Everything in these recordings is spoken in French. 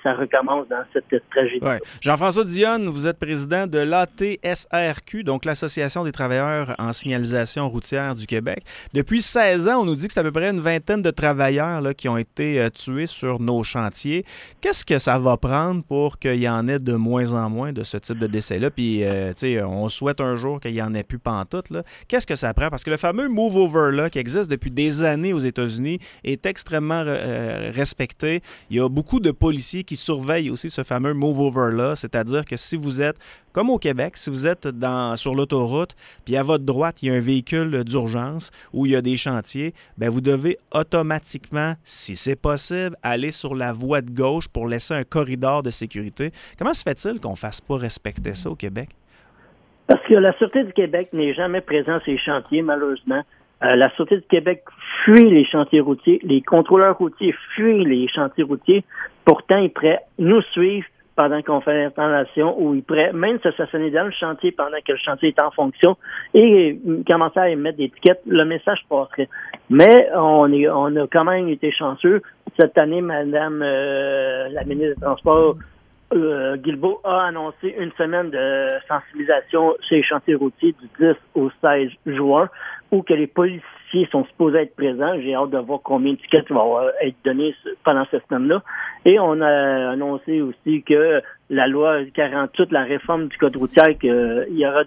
ça recommence dans cette tragédie. Ouais. Jean-François Dionne, vous êtes président de l'ATSRQ, donc l'Association des travailleurs en signalisation routière du Québec. Depuis 16 ans, on nous dit que c'est à peu près une vingtaine de travailleurs là, qui ont été tués sur nos chantiers. Qu'est-ce que ça va prendre pour qu'il y en ait de moins en moins de ce type de décès-là? Puis, tu sais, on souhaite un jour qu'il n'y en ait plus pantoute, là. Qu'est-ce que ça prend? Parce que le fameux Move Over, là, qui existe depuis des années aux États-Unis, est extrêmement respecté. Il y a beaucoup de policiers qui surveillent aussi ce fameux Move Over-là, c'est-à-dire que si vous êtes, comme au Québec, si vous êtes sur l'autoroute, puis à votre droite, il y a un véhicule d'urgence où il y a des chantiers, bien, vous devez automatiquement, si c'est possible, aller sur la voie de gauche pour laisser un corridor de sécurité. Comment se fait-il qu'on ne fasse pas respecter ça au Québec? Parce que la Sûreté du Québec n'est jamais présente sur les chantiers, malheureusement. La Sûreté du Québec fuit les chantiers routiers. Les contrôleurs routiers fuient les chantiers routiers. Pourtant, ils pourraient nous suivre pendant qu'on fait l'installation ou ils pourraient même se stationner dans le chantier pendant que le chantier est en fonction et commencer à émettre des étiquettes. Le message passerait. Mais on a quand même été chanceux. Cette année, Madame la ministre des Transports, Guilbeault a annoncé une semaine de sensibilisation sur les chantiers routiers du 10 au 16 juin où que les policiers sont supposés être présents. J'ai hâte de voir combien d'étiquettes vont être données pendant cette semaine-là. Et on a annoncé aussi que la loi 48, la réforme du code routier, qu'il y aura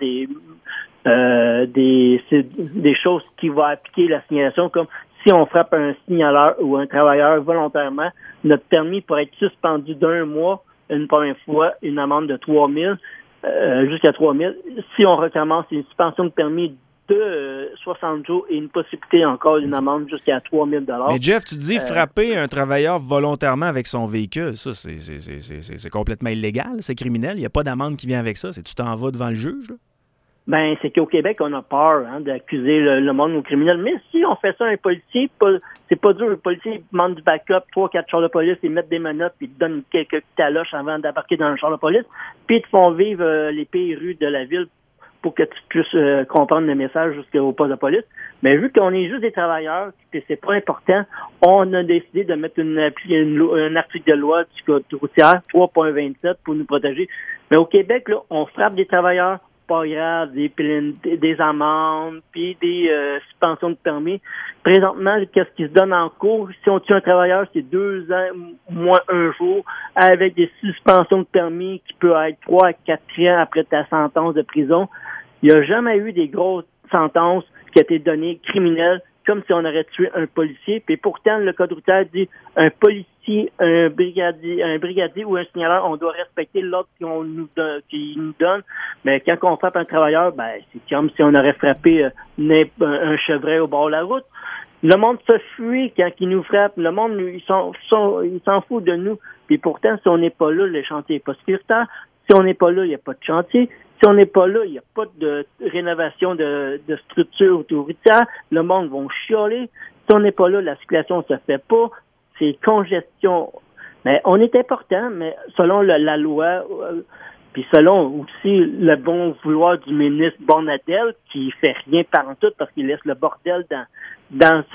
des choses qui vont appliquer la signalisation, comme si on frappe un signaleur ou un travailleur volontairement, notre permis pourrait être suspendu d'1 mois une première fois, une amende de 3 000 jusqu'à 3 000. Si on recommence, une suspension de permis de 60 jours et une possibilité encore d'une amende jusqu'à 3 000 $. Mais Jeff, tu dis frapper un travailleur volontairement avec son véhicule. Ça, c'est complètement illégal, c'est criminel. Il n'y a pas d'amende qui vient avec ça. Tu t'en vas devant le juge, là? Ben, c'est qu'au Québec, on a peur d'accuser le monde au criminel. Mais si on fait ça à un policier, c'est pas dur. Le policier demande du backup, 3-4 chars de police, ils mettent des menottes, puis ils te donnent quelques taloches avant d'embarquer dans le char de police, puis ils te font vivre les pires rues de la ville pour que tu puisses comprendre le message jusqu'au poste de police. Mais vu qu'on est juste des travailleurs, et c'est pas important, on a décidé de mettre un article de loi du code routier 3.27 pour nous protéger. Mais au Québec, là, on frappe des travailleurs, pas grave, des amendes, puis des suspensions de permis. Présentement, qu'est-ce qui se donne en cours? Si on tue un travailleur, c'est 2 ans, moins 1 jour, avec des suspensions de permis qui peuvent être 3 à 4 ans après ta sentence de prison. Il n'y a jamais eu des grosses sentences qui ont été données criminelles, comme si on aurait tué un policier. Puis pourtant, le code routier dit un policier, un brigadier ou un signaleur, on doit respecter l'ordre qu'il nous donne. Mais quand on frappe un travailleur, ben c'est comme si on aurait frappé un chevreuil au bord de la route. Le monde se fuit quand il nous frappe. Le monde, il s'en fout de nous. Puis pourtant, si on n'est pas là, le chantier n'est pas sécuritaire. Si on n'est pas là, il n'y a pas de chantier. Si on n'est pas là, il n'y a pas de rénovation de structure autoroutière. Le monde va chialer. Si on n'est pas là, la circulation ne se fait pas. C'est congestion. Mais on est important, mais selon la loi, puis selon aussi le bon vouloir du ministre Bonnardel, qui fait rien par en tout parce qu'il laisse le bordel dans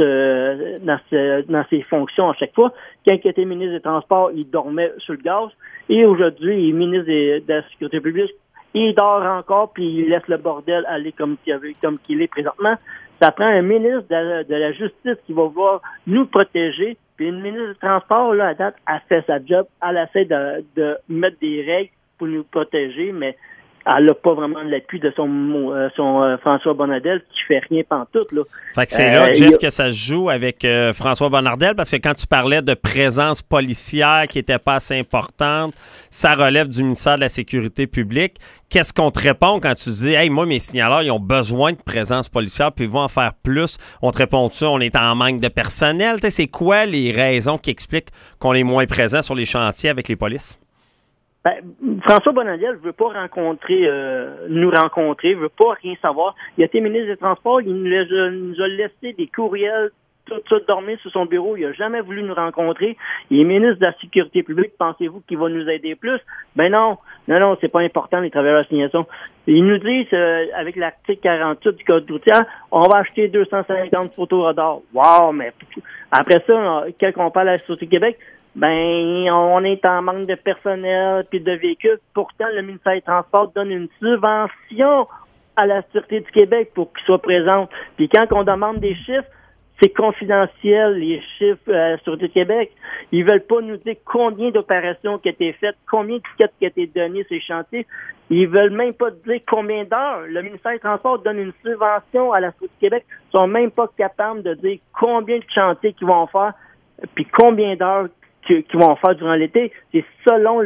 ses fonctions à chaque fois. Quand il était ministre des Transports, il dormait sur le gaz. Et aujourd'hui, il est ministre de la Sécurité publique. Il dort encore, puis il laisse le bordel aller comme qu'il est présentement. Ça prend un ministre de la Justice qui va vouloir nous protéger. Puis une ministre du Transport, là, à date, a fait sa job. Elle essaie de mettre des règles pour nous protéger, mais elle n'a pas vraiment l'appui de son François Bonnardel qui fait rien pantoute, là. Fait que c'est là, Jeff, que ça se joue avec François Bonnardel, parce que quand tu parlais de présence policière qui n'était pas assez importante, ça relève du ministère de la Sécurité publique. Qu'est-ce qu'on te répond quand tu dis « Hey, moi, mes signaleurs, ils ont besoin de présence policière, puis ils vont en faire plus. » On te répond-tu « On est en manque de personnel. » C'est quoi les raisons qui expliquent qu'on est moins présent sur les chantiers avec les polices? Ben, François Bonnardel ne veut pas nous rencontrer, veut pas rien savoir. Il a été ministre des Transports, il nous a laissé des courriels tout dormir sur son bureau. Il n'a jamais voulu nous rencontrer. Il est ministre de la Sécurité publique. Pensez-vous qu'il va nous aider plus? Ben non, c'est pas important, les travailleurs d'assignation. Ils nous disent, avec l'article 48 du Code routier, on va acheter 250 photoradars. Wow, mais après ça, quand on parle à la Sûreté du Québec, Ben, on est en manque de personnel puis de véhicules. Pourtant, le ministère des Transports donne une subvention à la Sûreté du Québec pour qu'ils soient présents. Puis quand on demande des chiffres, c'est confidentiel, les chiffres à la Sûreté du Québec. Ils veulent pas nous dire combien d'opérations qui ont été faites, combien de tickets qui ont été donnés sur les chantiers. Ils veulent même pas dire combien d'heures. Le ministère des Transports donne une subvention à la Sûreté du Québec. Ils sont même pas capables de dire combien de chantiers qu'ils vont faire, puis combien d'heures qu'ils vont faire durant l'été. C'est selon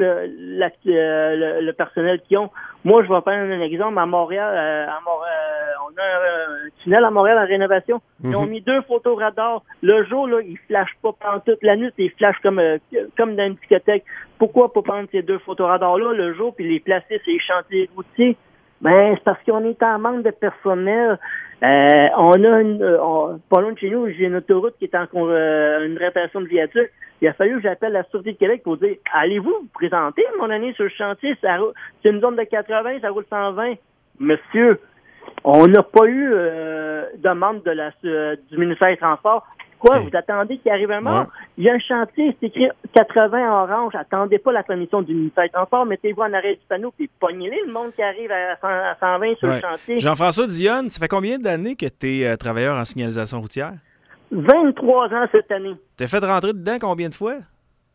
le personnel qu'ils ont. Moi, je vais prendre un exemple. À Montréal, on a un tunnel à Montréal en rénovation. Ils ont mis 2 photoradars. Le jour, là, ils flashent pas pendant toute la nuit. Ils flashent comme dans une discothèque. Pourquoi pas prendre ces 2 photoradars-là le jour puis les placer sur les chantiers routiers? Ben, c'est parce qu'on est en manque de personnel. On a pas loin de chez nous, j'ai une autoroute qui est en une réparation de viaduc. Il a fallu que j'appelle la Sûreté du Québec pour dire, allez-vous vous présenter, mon année, sur le chantier? C'est une zone de 80, ça roule 120. Monsieur, on n'a pas eu demande du ministère des Transports. Quoi, vous attendez qu'il arrive un mort? Ouais. Il y a un chantier, c'est écrit 80 en orange. Attendez pas la permission du ministère des Transports. Mettez-vous en arrêt du panneau puis pognez-les le monde qui arrive à 120 sur le chantier. Jean-François Dionne, ça fait combien d'années que tu es travailleur en signalisation routière? 23 ans cette année. T'es fait rentrer dedans combien de fois?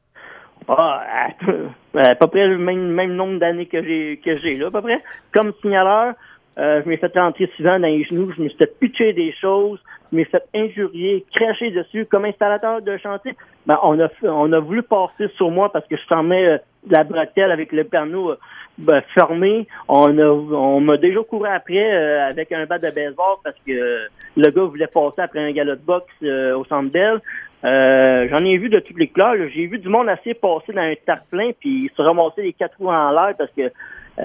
À peu près le même nombre d'années que j'ai là, à peu près. Comme signaleur, je m'ai fait rentrer souvent dans les genoux, je me suis fait pitcher des choses, je m'ai fait injurier, cracher dessus. Comme installateur de chantier, ben on a voulu passer sur moi parce que je fermais la bretelle avec le panneau fermé. On m'a déjà couru après avec un bat de baseball parce que le gars voulait passer après un galop de boxe au Centre Bell. J'en ai vu de toutes les couleurs. Là. J'ai vu du monde assez passer dans un tarpin puis se ramasser les 4 roues en l'air parce que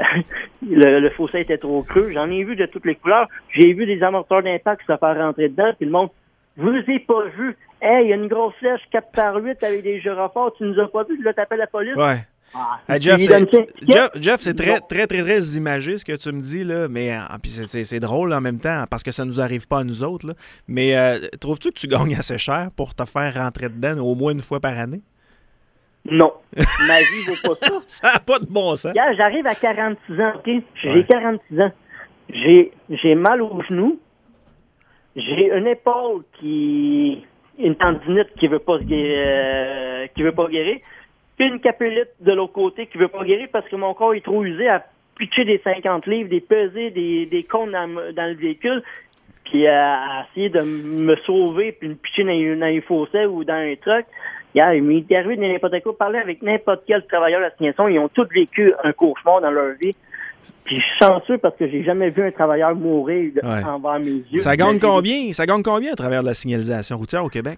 le fossé était trop creux. J'en ai vu de toutes les couleurs. J'ai vu des amortisseurs d'impact se faire rentrer dedans. Puis le monde, vous les avez pas vus. Hey, il y a une grosse flèche 4x8 avec des gyrophares. Tu nous as pas vus. Là, t'appelles la police. Ouais. Jeff, c'est très imagé ce que tu me dis, là, mais puis c'est drôle en même temps parce que ça nous arrive pas à nous autres. Là. Mais trouves-tu que tu gagnes assez cher pour te faire rentrer dedans au moins une fois par année? Non. Ma vie vaut pas ça. Ça n'a pas de bon sens. Regarde, j'arrive à 46 ans, OK? J'ai 46 ans. J'ai mal aux genoux. J'ai une épaule une tendinite qui veut pas guérir. Puis une capulite de l'autre côté qui veut pas guérir parce que mon corps est trop usé à pitcher des 50 livres, des pesées, des cônes dans le véhicule, puis à essayer de me sauver puis me pitcher dans un fossé ou dans un truck. Yeah, il m'est arrivé de n'importe quoi, parler avec n'importe quel travailleur de la signalisation. Ils ont tous vécu un cauchemar dans leur vie. Puis je suis chanceux parce que j'ai jamais vu un travailleur mourir envers mes yeux. Ça gagne combien? Ça gagne combien à travers de la signalisation routière au Québec?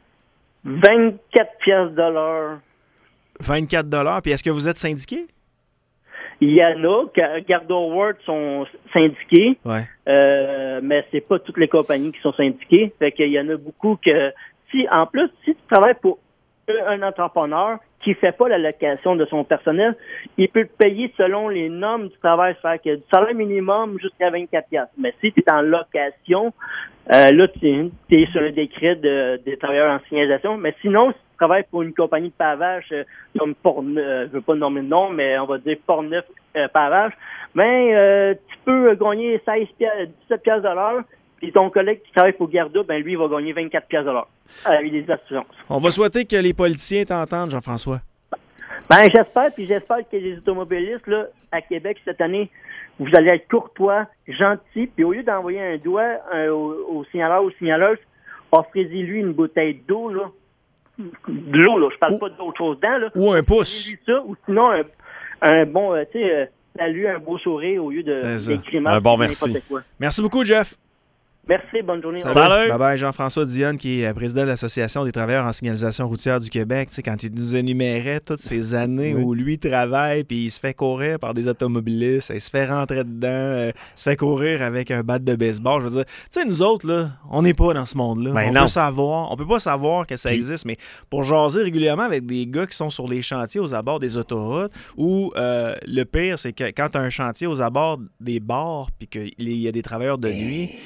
24 piastres de l'heure. 24 $. Puis est-ce que vous êtes syndiqué? Il y en a. Gardo World sont syndiqués. Ouais. Mais c'est pas toutes les compagnies qui sont syndiquées. Fait qu'il y en a beaucoup que si tu travailles pour un entrepreneur qui fait pas l'allocation de son personnel, il peut te payer selon les normes du travail. Fait que du salaire minimum jusqu'à 24 piastres. Mais si tu es en location, là, tu es sur le décret des travailleurs en signalisation. Mais sinon, si tu travailles pour une compagnie de pavage, comme je veux pas nommer le nom, mais on va dire Portneuf Pavage, tu peux gagner 17 piastres de l'heure. Puis ton collègue qui travaille pour Garda, lui, il va gagner 24 piastres de l'heure avec des assurances. On va souhaiter que les politiciens t'entendent, Jean-François. J'espère que les automobilistes là, à Québec cette année, vous allez être courtois, gentils, puis au lieu d'envoyer un doigt au signaleur ou signaleuse, offrez-lui une bouteille d'eau, là. De l'eau, là. Je parle pas d'autre chose dedans, là. Ou un pouce. Ça, ou sinon, un bon, salut, un beau sourire au lieu d'écrire un bon merci. Merci beaucoup, Jeff. Merci, bonne journée. Salut. Bye-bye, Jean-François Dionne, qui est président de l'Association des travailleurs en signalisation routière du Québec. Tu sais, quand il nous énumérait toutes ces années où lui travaille, puis il se fait courir par des automobilistes, il se fait rentrer dedans, il se fait courir avec un bat de baseball. Je veux dire, tu sais, nous autres, là, on n'est pas dans ce monde-là. On peut pas savoir que ça existe, mais pour jaser régulièrement avec des gars qui sont sur les chantiers aux abords des autoroutes, ou le pire, c'est que quand tu as un chantier aux abords des bars, puis qu'il y a des travailleurs de nuit, écoute, c'est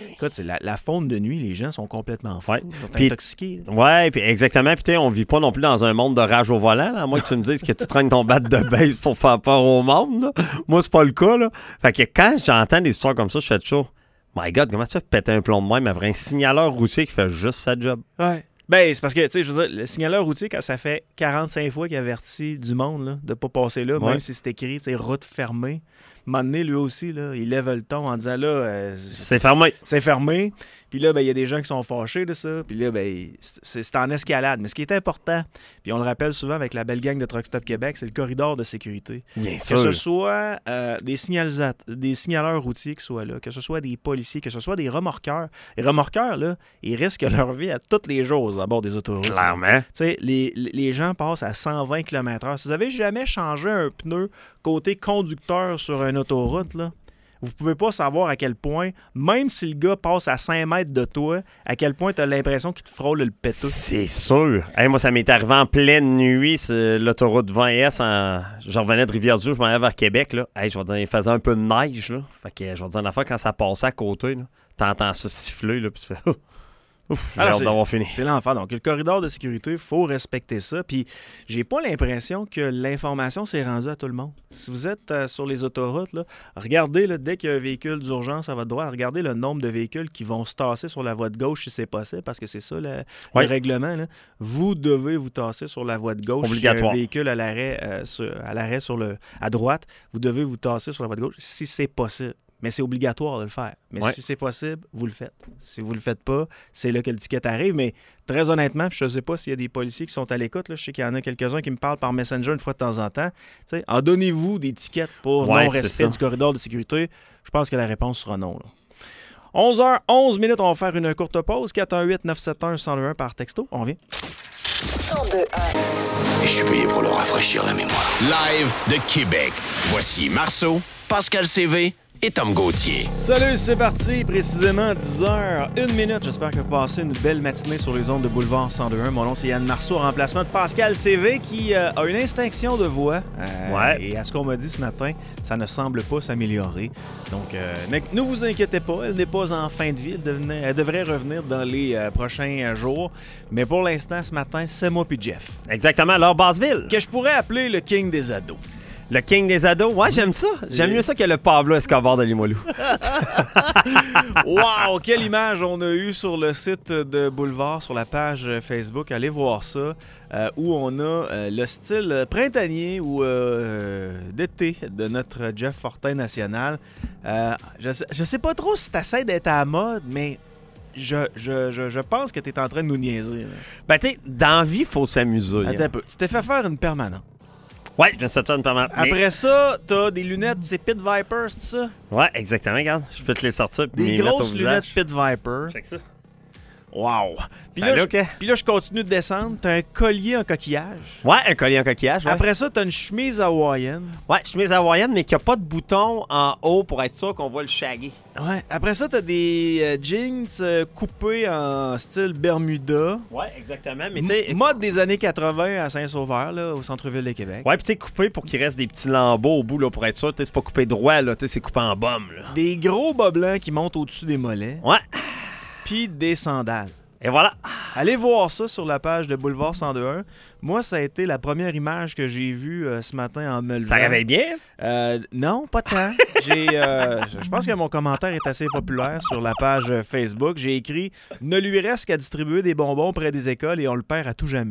la faune de nuit, les gens sont complètement fous. Ouais. Ils sont Puis, intoxiqués. Oui, puis exactement. Puis on vit pas non plus dans un monde de rage au volant, là, à moins que tu me dises que tu traînes ton bat de base pour faire peur au monde. Là. Moi, c'est pas le cas. Là. Fait que quand j'entends des histoires comme ça, je fais toujours My God, comment tu fais péter un plomb de même après un signaleur routier qui fait juste sa job? Ouais. Ben, c'est parce que, tu sais, je veux dire, le signaleur routier, quand ça fait 45 fois qu'il avertit du monde là, de ne pas passer là, même si c'est écrit, tu sais, route fermée, à un moment donné, lui aussi, là, il lève le ton en disant là... c'est fermé. C'est fermé. Puis là, ben, il y a des gens qui sont fâchés de ça. Puis là, ben, c'est en escalade. Mais ce qui est important, puis on le rappelle souvent avec la belle gang de Truck Stop Québec, c'est le corridor de sécurité. Bien que sûr. ce soit des signaleurs routiers qui soient là, que ce soit des policiers, que ce soit des remorqueurs. Les remorqueurs, là, ils risquent leur vie à tous les jours à bord des autoroutes. Clairement. Tu sais, les gens passent à 120 km/h. Si vous avez jamais changé un pneu côté conducteur sur une autoroute, là, vous pouvez pas savoir à quel point, même si le gars passe à 5 mètres de toi, à quel point tu as l'impression qu'il te frôle le péteux. C'est sûr. Hey, moi, ça m'est arrivé en pleine nuit, c'est l'autoroute 20S. Je revenais de Rivière-du-Loup, je m'en allais vers Québec. Là. Hey, je vais dire, il faisait un peu de neige. Là. Fait que je vais dire une affaire, quand ça passait à côté, là, t'entends ça siffler, là, puis tu fais ouf, j'ai hâte d'avoir fini. C'est l'enfer. Donc, le corridor de sécurité, il faut respecter ça. Puis, j'ai pas l'impression que l'information s'est rendue à tout le monde. Si vous êtes sur les autoroutes, là, regardez, là, dès qu'il y a un véhicule d'urgence à votre droite, regardez le nombre de véhicules qui vont se tasser sur la voie de gauche si c'est possible, parce que c'est ça le règlement. Là. Vous devez vous tasser sur la voie de gauche. Obligatoire. Si il y a un véhicule à l'arrêt à droite, vous devez vous tasser sur la voie de gauche si c'est possible. Mais c'est obligatoire de le faire. Mais si c'est possible, vous le faites. Si vous ne le faites pas, c'est là que le ticket arrive. Mais très honnêtement, je ne sais pas s'il y a des policiers qui sont à l'écoute. Là. Je sais qu'il y en a quelques-uns qui me parlent par Messenger une fois de temps en temps. T'sais, en donnez-vous des tickets pour non-respect du corridor de sécurité. Je pense que la réponse sera non. Là. 11h11, on va faire une courte pause. 418-971-1021 par texto. On revient. 102.1. Et je suis payé pour leur rafraîchir la mémoire. Live de Québec. Voici Marceau, Pascal CV et Tom Gauthier. Salut, c'est parti, précisément 10h01. J'espère que vous passez une belle matinée sur les ondes de Boulevard 102.1. Mon nom, c'est Yann Marceau, en remplacement de Pascal CV, qui a une instinction de voix. Et à ce qu'on m'a dit ce matin, ça ne semble pas s'améliorer. Donc, ne vous inquiétez pas, elle n'est pas en fin de vie. Elle devrait revenir dans les prochains jours. Mais pour l'instant, ce matin, c'est moi puis Jeff. Exactement, alors Basseville. Que je pourrais appeler le King des ados. Le King des ados, ouais, j'aime ça. J'aime mieux ça que le Pablo Escobar de Limoilou. Wow! Quelle image on a eue sur le site de Boulevard, sur la page Facebook. Allez voir ça, où on a le style printanier ou d'été de notre Jeff Fortin national. Je sais pas trop si t'essaies d'être à la mode, mais je pense que t'es en train de nous niaiser. Là. Ben, tu sais, dans la vie, il faut s'amuser. Attends un peu. Tu t'es fait faire une permanente. Ouais, je sais ça une permanente. Après ça, t'as des lunettes, c'est Pit Vipers, c'est ça? Ouais, exactement, regarde. Je peux te les sortir. Des grosses lunettes Pit Viper. Check ça. Wow! Puis là, je continue de descendre. T'as un collier en coquillage. Ouais, un collier en coquillage. Ouais. Après ça, t'as une chemise hawaïenne. Ouais, chemise hawaïenne, mais qui n'a pas de bouton en haut pour être sûr qu'on voit le shaggy. Ouais. Après ça, t'as des jeans coupés en style Bermuda. Ouais, exactement. Mais t'sais, mode des années 80 à Saint-Sauveur, là, au centre-ville de Québec. Ouais, puis t'es coupé pour qu'il reste des petits lambeaux au bout, là, pour être sûr. C'est pas coupé droit, là. C'est coupé en baume, là. Des gros bas blancs qui montent au-dessus des mollets. Ouais. Puis des sandales. Et voilà. Allez voir ça sur la page de Boulevard 102.1. Moi, ça a été la première image que j'ai vue ce matin en me levant. Ça réveille bien? Non, pas tant. Je pense que mon commentaire est assez populaire sur la page Facebook. J'ai écrit « Ne lui reste qu'à distribuer des bonbons près des écoles et on le perd à tout jamais. »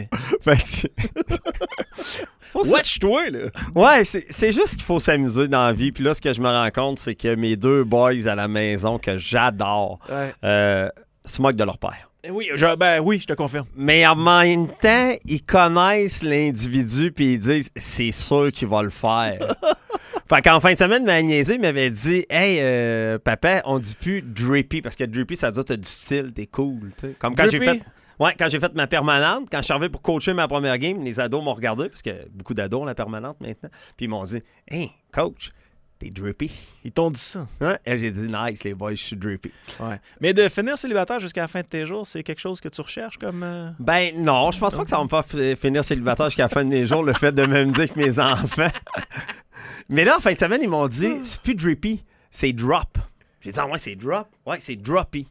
Watch-toi, là! Ouais, c'est juste qu'il faut s'amuser dans la vie. Puis là, ce que je me rends compte, c'est que mes deux boys à la maison que j'adore se moquent de leur père. Oui, je te confirme. Mais en même temps, ils connaissent l'individu puis ils disent c'est sûr qu'il va le faire. Fait qu'en fin de semaine, ma niaisée m'avait dit hey, papa, on dit plus drippy parce que drippy, ça veut dire t'as du style, t'es cool. T'sais. Comme quand quand j'ai fait ma permanente, quand je suis arrivé pour coacher ma première game, les ados m'ont regardé parce qu'il y a beaucoup d'ados la permanente maintenant. Puis ils m'ont dit hey, coach, t'es drippy. Ils t'ont dit ça. Ouais, et j'ai dit nice, les boys, je suis drippy. Ouais. Mais de finir célibataire jusqu'à la fin de tes jours, c'est quelque chose que tu recherches comme. Ben non, je pense pas que ça va me faire finir célibataire jusqu'à la fin de mes jours, le fait de me dire que mes enfants. Mais là, en fin de semaine, ils m'ont dit c'est plus drippy, c'est drop. J'ai dit ouais, c'est drop. Ouais, c'est droppy.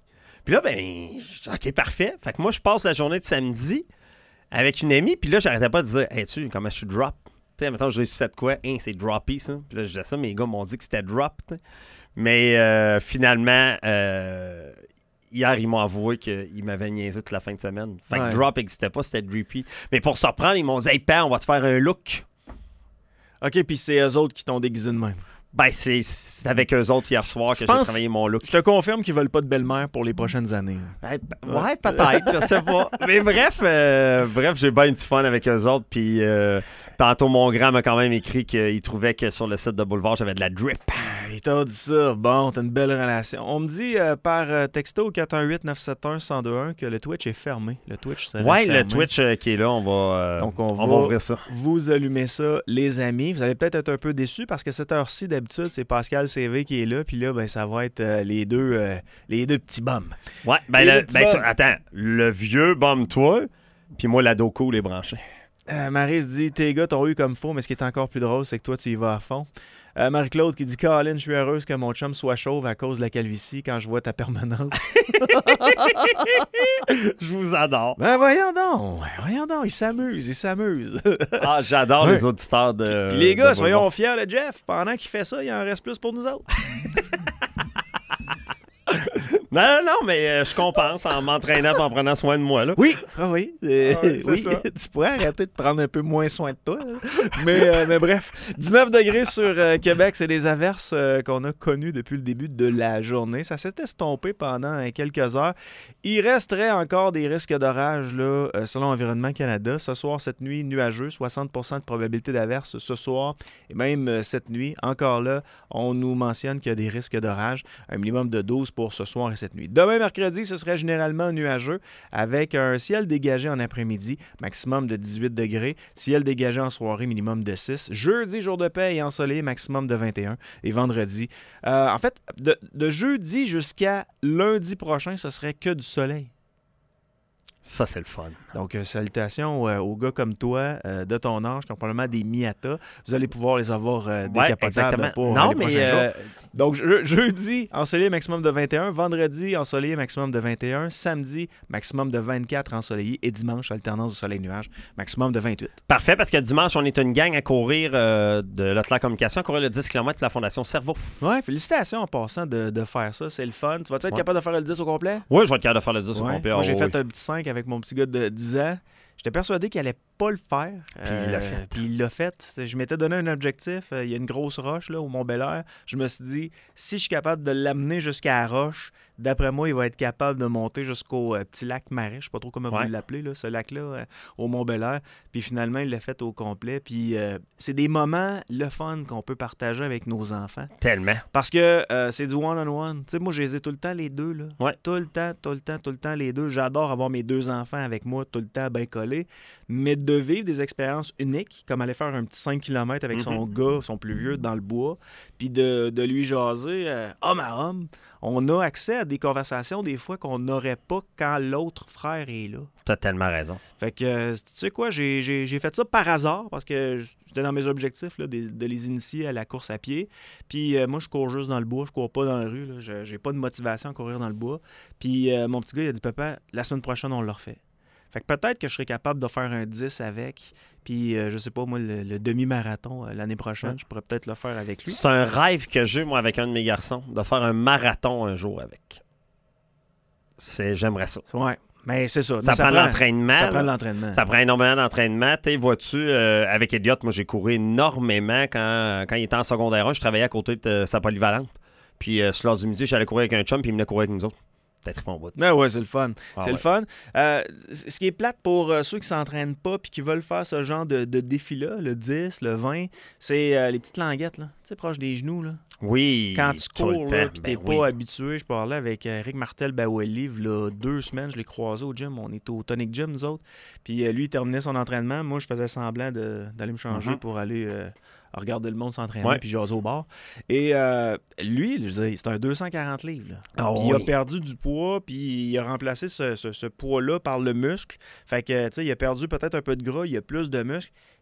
Puis là, ben, je dis, OK, parfait. Fait que moi, je passe la journée de samedi avec une amie, puis là, j'arrêtais pas de dire, hey, tu sais, comment je suis drop? Tu sais, mettons, je réussis de quoi? Hein, c'est droppy, ça. Puis là, je disais ça, mes gars m'ont dit que c'était drop. T'sais. Mais finalement, hier, ils m'ont avoué qu'ils m'avaient niaisé toute la fin de semaine. Fait que drop n'existait pas, c'était drippy. Mais pour se reprendre, ils m'ont dit, hey, père, on va te faire un look. OK, puis c'est eux autres qui t'ont déguisé de même. Ben, c'est avec eux autres hier soir que j'ai travaillé mon look. Je te confirme qu'ils veulent pas de belle-mère pour les prochaines années. Ouais, peut-être, je sais pas. Mais bref, j'ai bien du fun avec eux autres. Puis tantôt, mon grand m'a quand même écrit qu'il trouvait que sur le site de Boulevard, j'avais de la drip. Il t'a dit ça. Bon, t'as une belle relation. On me dit par texto 418-971-1021 que le Twitch est fermé. Le Twitch serait fermé. Le Twitch qui est là, on va ouvrir ça. Vous allumez ça, les amis. Vous allez peut-être être un peu déçus parce que cette heure-ci, d'habitude, c'est Pascal CV qui est là. Puis là, ben, ça va être les deux petits bums. Ouais, attends. Le vieux bum toi, puis moi, la dos cool est branchée. Marie se dit, tes gars t'ont eu comme faux, mais ce qui est encore plus drôle, c'est que toi, tu y vas à fond. Marie-Claude qui dit, Colin, je suis heureuse que mon chum soit chauve à cause de la calvitie quand je vois ta permanente. Je vous adore. Ben voyons donc, il s'amuse. Ah, j'adore les auditeurs de... Puis les gars, soyons fiers de Jeff. Pendant qu'il fait ça, il en reste plus pour nous autres. Non, mais je compense en m'entraînant et en prenant soin de moi. Là. Oui, oui. Ça. Tu pourrais arrêter de prendre un peu moins soin de toi. Mais bref, 19 degrés sur Québec, c'est des averses qu'on a connues depuis le début de la journée. Ça s'est estompé pendant quelques heures. Il resterait encore des risques d'orage là, selon Environnement Canada. Ce soir, cette nuit, nuageux, 60% de probabilité d'averse ce soir. Et même cette nuit, encore là, on nous mentionne qu'il y a des risques d'orage. Un minimum de 12 pour ce soir et cette nuit. Demain, mercredi, ce serait généralement nuageux avec un ciel dégagé en après-midi, maximum de 18 degrés. Ciel dégagé en soirée, minimum de 6. Jeudi, jour de paix et ensoleillé, maximum de 21. Et vendredi, en fait, de jeudi jusqu'à lundi prochain, ce serait que du soleil. Ça, c'est le fun. Donc, salutations aux gars comme toi, de ton âge, qui ont probablement des Miata. Vous allez pouvoir les avoir décapotables pour les prochains jours. Donc, jeudi, ensoleillé maximum de 21. Vendredi, ensoleillé maximum de 21. Samedi, maximum de 24 ensoleillé. Et dimanche, alternance de soleil-nuage, maximum de 28. Parfait, parce que dimanche, on est une gang à courir de Leclerc Communication, à courir le 10 km de la Fondation Cerveau. Ouais, félicitations en passant de faire ça. C'est le fun. Tu vas-tu être capable de faire le 10 au complet? Oui, je vais être capable de faire le 10 au complet. Moi, j'ai fait un petit 5 avec mon petit gars de 10 ans. J'étais persuadé qu'il allait pas le faire. Puis il l'a fait. Je m'étais donné un objectif. Il y a une grosse roche là, au Mont-Bel-Air. Je me suis dit, si je suis capable de l'amener jusqu'à la roche, d'après moi, il va être capable de monter jusqu'au petit lac Marais. Je ne sais pas trop comment vous l'appelez, là, ce lac-là, au Mont-Bel-Air. Puis finalement, il l'a fait au complet. Puis c'est des moments, le fun, qu'on peut partager avec nos enfants. Tellement. Parce que c'est du one-on-one. Tu sais, moi, je les ai tout le temps, les deux. Là. Ouais. Tout le temps, les deux. J'adore avoir mes deux enfants avec moi tout le temps bien collés. Mais de vivre des expériences uniques, comme aller faire un petit 5 km avec son gars, son plus vieux, dans le bois, puis de lui jaser homme à homme, on a accès à des conversations des fois qu'on n'aurait pas quand l'autre frère est là. T'as tellement raison. Fait que, tu sais quoi, j'ai fait ça par hasard, parce que c'était dans mes objectifs là, de les initier à la course à pied. Puis moi, je cours juste dans le bois, je cours pas dans la rue. Là. J'ai pas de motivation à courir dans le bois. Puis mon petit gars, il a dit, papa, la semaine prochaine, on le refait. Fait que peut-être que je serais capable de faire un 10 avec, puis je sais pas, moi, le demi-marathon l'année prochaine, je pourrais peut-être le faire avec lui. C'est un rêve que j'ai, moi, avec un de mes garçons, de faire un marathon un jour avec. J'aimerais ça. Ouais, mais c'est ça. Ça prend de l'entraînement. Ça prend de l'entraînement. Ça prend énormément d'entraînement. Tu vois-tu, avec Elliot, moi, j'ai couru énormément quand il était en secondaire 1. Je travaillais à côté de sa polyvalente. Puis, sur l'heure du midi, j'allais courir avec un chum, puis il venait courir avec nous autres. Peut-être pas en bout. Ouais, c'est le fun. Le fun. Ce qui est plate pour ceux qui s'entraînent pas puis qui veulent faire ce genre de défi-là, le 10, le 20, c'est les petites languettes, là. Tu sais, proche des genoux, là. Oui. Quand tu cours, là, puis t'es pas habitué. Je parlais avec Eric Martel-Baweli, là, 2 semaines, je l'ai croisé au gym. On est au Tonic Gym, nous autres. Puis lui, il terminait son entraînement. Moi, je faisais semblant d'aller me changer pour aller regarder le monde s'entraîner puis jaser au bar. Et lui, c'est un 240 livres. Là. Puis il a perdu du poids, puis il a remplacé ce poids-là par le muscle. Fait que, tu sais, il a perdu peut-être un peu de gras, il a plus de muscle.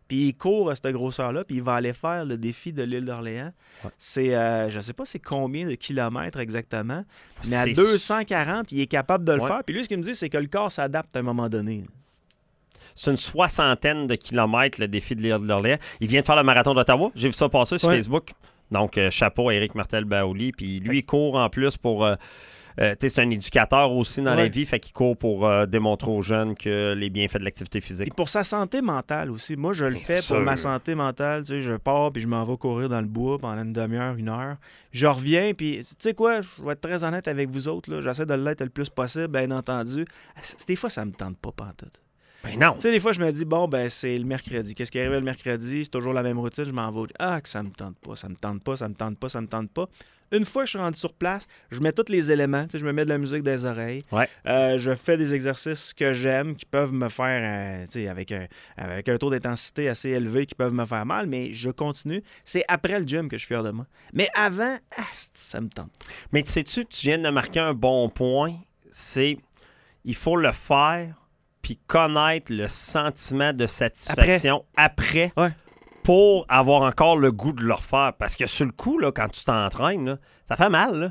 puis il court à cette grosseur-là, puis il va aller faire le défi de l'île d'Orléans. Ouais. C'est, je sais pas c'est combien de kilomètres exactement, mais à 240, il est capable de le faire. Puis lui, ce qu'il me dit, c'est que le corps s'adapte à un moment donné. C'est une 60aine de kilomètres, le défi de l'île d'Orléans. Il vient de faire le marathon d'Ottawa. J'ai vu ça passer sur Facebook. Donc, chapeau à Éric Martel-Baouli. Puis lui, il court en plus pour... c'est un éducateur aussi dans la vie, fait qu'il court pour démontrer aux jeunes que les bienfaits de l'activité physique. Et pour sa santé mentale aussi. Moi, je le fais pour ma santé mentale. Tu sais, je pars puis je m'en vais courir dans le bois pendant une demi-heure, 1 heure. Je reviens puis, tu sais quoi, je vais être très honnête avec vous autres. Là. J'essaie de l'être le plus possible, bien entendu. Des fois, ça me tente pas pantoute. Ben non. Tu sais, des fois, je me dis, bon, ben c'est le mercredi. Qu'est-ce qui arrive le mercredi? C'est toujours la même routine. Je m'en vais. Ah, que ça me tente pas, ça me tente pas, ça me tente pas, ça me tente pas. Une fois que je suis rendu sur place, je mets tous les éléments. Tu sais, je me mets de la musique dans les oreilles. Ouais. Je fais des exercices que j'aime, qui peuvent me faire, tu sais, avec un taux d'intensité assez élevé, qui peuvent me faire mal, mais je continue. C'est après le gym que je suis fier de moi. Mais avant, ça me tente. Mais sais-tu, tu viens de marquer un bon point. C'est, il faut le faire, puis connaître le sentiment de satisfaction après pour avoir encore le goût de le refaire. Parce que sur le coup, là, quand tu t'entraînes, là, ça fait mal.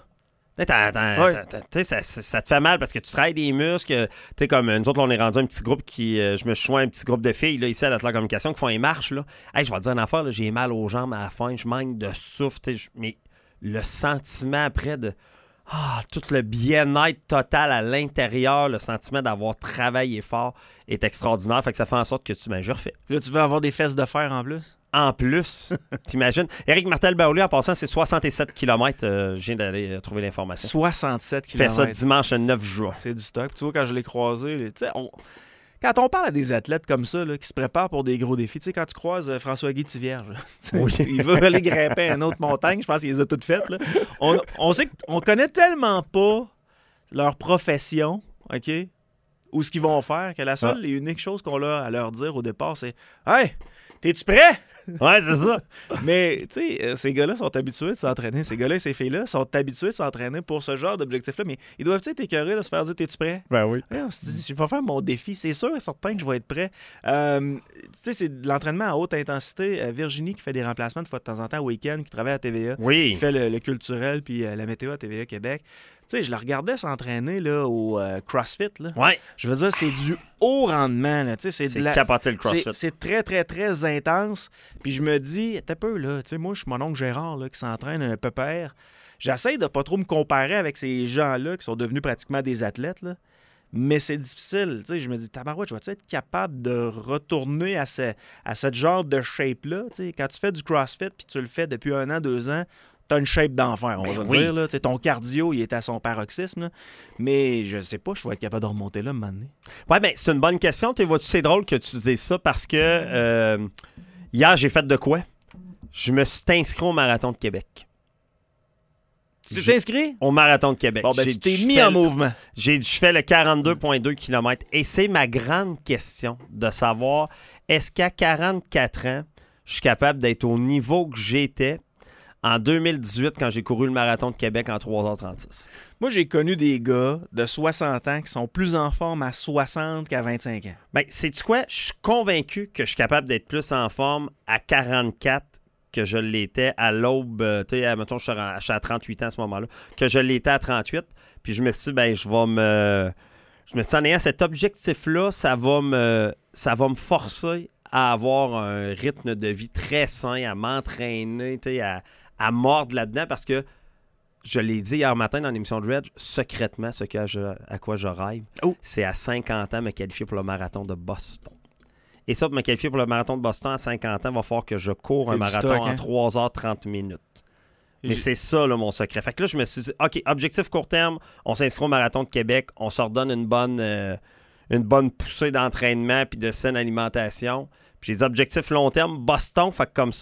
Là. Ça te fait mal parce que tu travailles des muscles. Comme nous autres, là, on est rendu un petit groupe qui... je me suis joint à un petit groupe de filles là, ici à l'Atelier Communication qui font les marches. Là. Hey, je vais te dire une affaire, là, j'ai mal aux jambes à la fin, je manque de souffle. Mais le sentiment après de... tout le bien-être total à l'intérieur, le sentiment d'avoir travaillé fort est extraordinaire. Fait que ça fait en sorte que je refais. Là, tu veux avoir des fesses de fer en plus? En plus, t'imagines? Éric Martel-Baouli, en passant, c'est 67 km. Je viens d'aller trouver l'information. 67 km. Fait ça dimanche 9 juin. C'est du stock. Tu vois, quand je l'ai croisé, quand on parle à des athlètes comme ça, là, qui se préparent pour des gros défis, tu sais, quand tu croises François-Guy Tivierge, il veut aller grimper à une autre montagne, je pense qu'il les a toutes faites. Là. On sait qu'on connaît tellement pas leur profession, OK, ou ce qu'ils vont faire, que la seule et unique chose qu'on a à leur dire au départ, c'est « Hey, t'es-tu prêt? » Ouais, c'est ça. Mais, tu sais, ces gars-là sont habitués de s'entraîner. Ces gars-là et ces filles-là sont habitués de s'entraîner pour ce genre d'objectif-là. Mais ils doivent être écœurés de se faire dire « T'es-tu prêt? » Ben oui. Ouais, on se dit, je vais faire mon défi. C'est sûr et certain que je vais être prêt. Tu sais, c'est de l'entraînement à haute intensité. Virginie qui fait des remplacements de fois de temps en temps au week-end, qui travaille à TVA. Oui. Qui fait le culturel puis la météo à TVA Québec. Tu sais, je la regardais s'entraîner là, au CrossFit. Là. Ouais. Je veux dire, c'est du haut rendement. Là. Tu sais, c'est capoté le CrossFit. C'est très, très, très intense. Puis je me dis, t'es peu, là. Tu sais, moi, je suis mon oncle Gérard là, qui s'entraîne un peu père. J'essaie de pas trop me comparer avec ces gens-là qui sont devenus pratiquement des athlètes. Là. Mais c'est difficile. Tu sais, je me dis, tabarouette, je vais être capable de retourner à ce genre de shape-là. Tu sais, quand tu fais du CrossFit puis tu le fais depuis 1 an, 2 ans, t'as une shape d'enfer, on va dire. Là. Ton cardio, il est à son paroxysme. Là. Mais je sais pas, je vais être capable de remonter là, un moment donné. Ouais, ben c'est une bonne question. C'est drôle que tu dises ça parce que hier, j'ai fait de quoi? Je me suis inscrit au Marathon de Québec. Tu t'es inscrit? Au Marathon de Québec. Bon, ben, tu t'es mis en mouvement. Je fais le 42,2 km. Et c'est ma grande question de savoir, est-ce qu'à 44 ans, je suis capable d'être au niveau que j'étais en 2018, quand j'ai couru le Marathon de Québec en 3h36. Moi, j'ai connu des gars de 60 ans qui sont plus en forme à 60 qu'à 25 ans. Bien, sais-tu quoi? Je suis convaincu que je suis capable d'être plus en forme à 44 que je l'étais à l'aube. Tu sais, mettons, je suis à 38 ans à ce moment-là, que je l'étais à 38. Puis je me suis dit, ben, je me suis dit, en ayant cet objectif-là, ça va me forcer à avoir un rythme de vie très sain, à m'entraîner, tu sais, à mordre là-dedans parce que je l'ai dit hier matin dans l'émission de Reg, secrètement, à quoi je rêve, c'est à 50 ans me qualifier pour le marathon de Boston. Et ça, pour me qualifier pour le marathon de Boston à 50 ans, il va falloir que je cours un marathon en 3h30 minutes. Mais c'est ça, là, mon secret. Fait que là, je me suis dit, OK, objectif court terme, on s'inscrit au Marathon de Québec, on se redonne une bonne poussée d'entraînement puis de saine alimentation. Puis j'ai dit, objectif long terme, Boston, fait que comme ça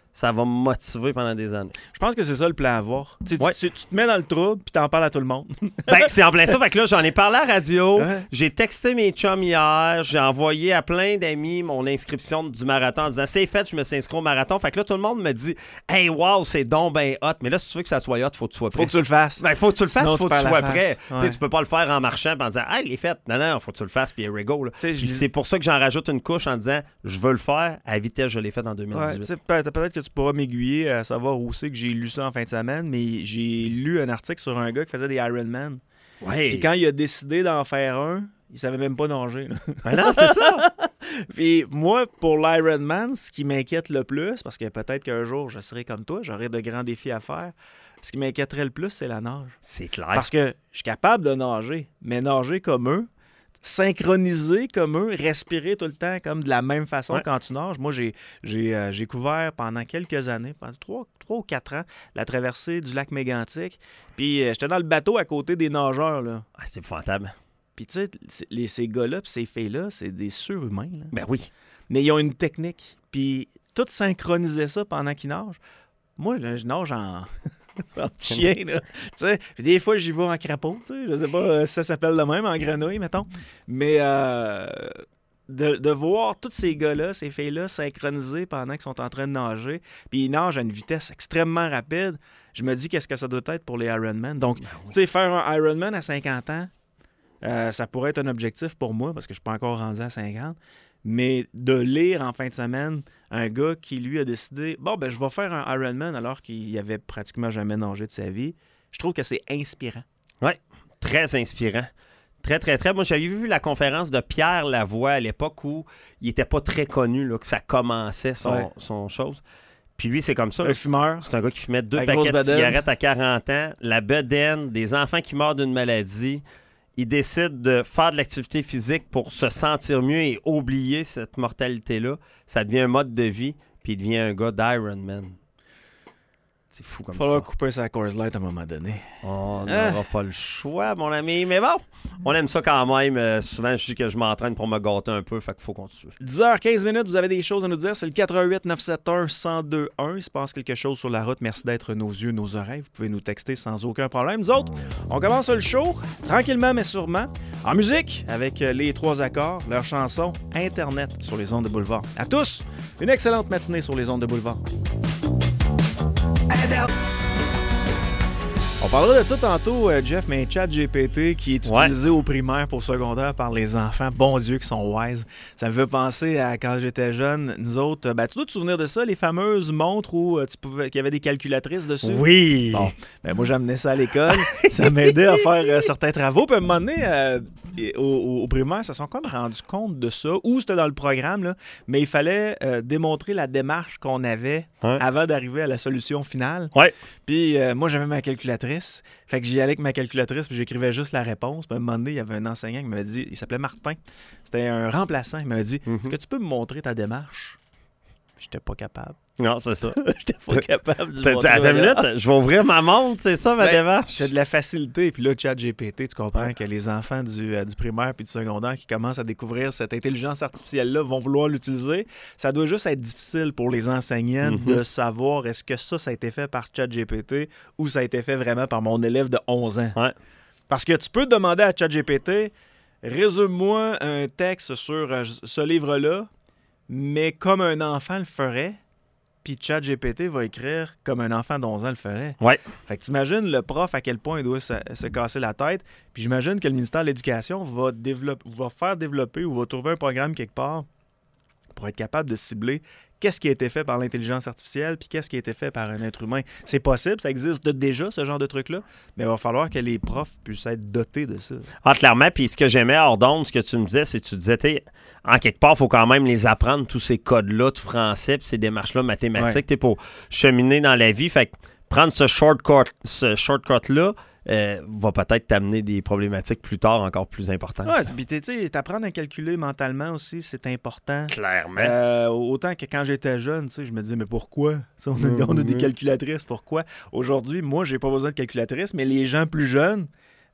ça va me motiver pendant des années. Je pense que c'est ça le plan à avoir. Tu Ouais. tu te mets dans le trouble puis t'en parles à tout le monde. Ben, c'est en plein ça. Fait que là, j'en ai parlé à la radio. Ouais. J'ai texté mes chums hier. J'ai envoyé à plein d'amis mon inscription du marathon en disant c'est fait, je me suis inscrit au marathon. Fait que là, tout le monde me dit hey, wow, c'est donc ben hot. Mais là, si tu veux que ça soit hot, faut que tu sois prêt. Faut que tu le fasses. Ben, faut que tu le fasses, Sinon, faut tu que tu perds la sois prêt. face. Ouais. Tu peux pas le faire en marchant et en disant hey, il est fait. Non, faut que tu le fasses puis here we go. Là. Tu sais, je Puis dis- c'est pour ça que j'en rajoute une couche en disant je veux le faire à vitesse, je l'ai fait en Ouais, 2018. tu sais, peut-être que tu pourras m'aiguiller à savoir où c'est que j'ai lu ça en fin de semaine, mais j'ai lu un article sur un gars qui faisait des Ironman. Ouais. Puis quand il a décidé d'en faire un, il savait même pas nager. Là. Ben non, c'est ça. Puis moi, pour l'Ironman, ce qui m'inquiète le plus, parce que peut-être qu'un jour, je serai comme toi, j'aurai de grands défis à faire, ce qui m'inquiéterait le plus, c'est la nage. C'est clair. Parce que je suis capable de nager, mais nager comme eux, synchroniser comme eux, respirer tout le temps comme de la même façon Ouais. quand tu nages. Moi, j'ai couvert pendant quelques années, pendant 3 ou 4 ans, la traversée du lac Mégantic. Puis j'étais dans le bateau à côté des nageurs, là. Ah, c'est épouvantable. Puis tu sais, ces gars-là puis ces filles-là, c'est des surhumains, là. Ben oui. Mais ils ont une technique. Puis tout synchroniser ça pendant qu'ils nagent. Moi, là, je nage en... en chien, là. Tu sais, puis des fois, j'y vais en crapaud, tu sais. Je sais pas si ça s'appelle le même, en grenouille, mettons. Mais de voir tous ces gars-là, ces filles-là, synchroniser pendant qu'ils sont en train de nager, puis ils nagent à une vitesse extrêmement rapide, je me dis qu'est-ce que ça doit être pour les Ironman. Donc, tu sais, faire un Ironman à 50 ans, ça pourrait être un objectif pour moi, parce que je suis pas encore rendu à 50. Mais de lire en fin de semaine un gars qui, lui, a décidé « Bon, ben je vais faire un Ironman alors qu'il avait pratiquement jamais nagé de sa vie. » Je trouve que c'est inspirant. Oui, très inspirant. Très, très, très. Moi, j'avais vu la conférence de Pierre Lavoie à l'époque où il était pas très connu, là, que ça commençait son chose. Puis lui, c'est comme ça. Un fumeur. C'est un gars qui fumait 2 La paquets grosse de bedaine. cigarettes à 40 ans, la bedaine, des enfants qui meurent d'une maladie. Il décide de faire de l'activité physique pour se sentir mieux et oublier cette mortalité-là. Ça devient un mode de vie, puis il devient un gars d'Ironman. C'est fou comme Il va falloir ça. couper sa Coors Light à un moment donné. On n'aura pas le choix, mon ami. Mais bon, on aime ça quand même. Souvent, je dis que je m'entraîne pour me gâter un peu, fait qu'il faut continuer. 10h15, vous avez des choses à nous dire. C'est le 88 971 1021. Il se passe quelque chose sur la route. Merci d'être nos yeux, nos oreilles. Vous pouvez nous texter sans aucun problème. Nous autres, on commence le show, tranquillement mais sûrement, en musique, avec les 3 accords, leur chanson Internet sur les ondes de Boulevard. À tous, une excellente matinée sur les ondes de Boulevard. On parlera de ça tantôt, Jeff, mais ChatGPT qui est utilisé au primaire pour secondaire par les enfants, bon Dieu, qui sont wise. Ça me fait penser à quand j'étais jeune, nous autres, tu dois te souvenir de ça, les fameuses montres où qu'il y avait des calculatrices dessus? Oui! Bon, ben moi j'amenais ça à l'école, ça m'aidait à faire certains travaux, puis à un moment donné, au primaire, ça se sont comme rendus compte de ça, ou c'était dans le programme, là, mais il fallait démontrer la démarche qu'on avait avant d'arriver à la solution finale. Ouais. Puis moi, j'avais ma calculatrice. Fait que j'y allais avec ma calculatrice, puis j'écrivais juste la réponse. Puis à un moment donné, il y avait un enseignant qui m'avait dit, il s'appelait Martin. C'était un remplaçant. Il m'avait dit, est-ce que tu peux me montrer ta démarche? J'étais pas capable. Non, c'est ça. J'étais pas capable de T'as dit, attends une minute, je vais ouvrir ma montre, c'est ça ma démarche? C'est de la facilité. Puis là, ChatGPT, tu comprends que les enfants du primaire puis du secondaire qui commencent à découvrir cette intelligence artificielle-là vont vouloir l'utiliser. Ça doit juste être difficile pour les enseignants de savoir est-ce que ça a été fait par ChatGPT ou ça a été fait vraiment par mon élève de 11 ans. Ouais. Parce que tu peux demander à ChatGPT, résume-moi un texte sur ce livre-là, mais comme un enfant le ferait. Puis ChatGPT va écrire comme un enfant d'11 ans le ferait. Ouais. Fait que t'imagines le prof à quel point il doit se casser la tête. Puis j'imagine que le ministère de l'Éducation va faire développer ou va trouver un programme quelque part pour être capable de cibler qu'est-ce qui a été fait par l'intelligence artificielle puis qu'est-ce qui a été fait par un être humain. C'est possible, ça existe déjà, ce genre de truc-là, mais il va falloir que les profs puissent être dotés de ça. Ah, clairement. Puis ce que j'aimais hors d'onde, ce que tu me disais, c'est que tu disais, en quelque part, il faut quand même les apprendre, tous ces codes-là de français puis ces démarches-là mathématiques pour cheminer dans la vie. Fait que prendre ce shortcut-là va peut-être t'amener des problématiques plus tard encore plus importantes. Ouais, puis tu sais, t'apprendre à calculer mentalement aussi, c'est important. Clairement. Autant que quand j'étais jeune, tu sais, je me disais, mais pourquoi? On a des calculatrices, pourquoi? Aujourd'hui, moi, j'ai pas besoin de calculatrice, mais les gens plus jeunes,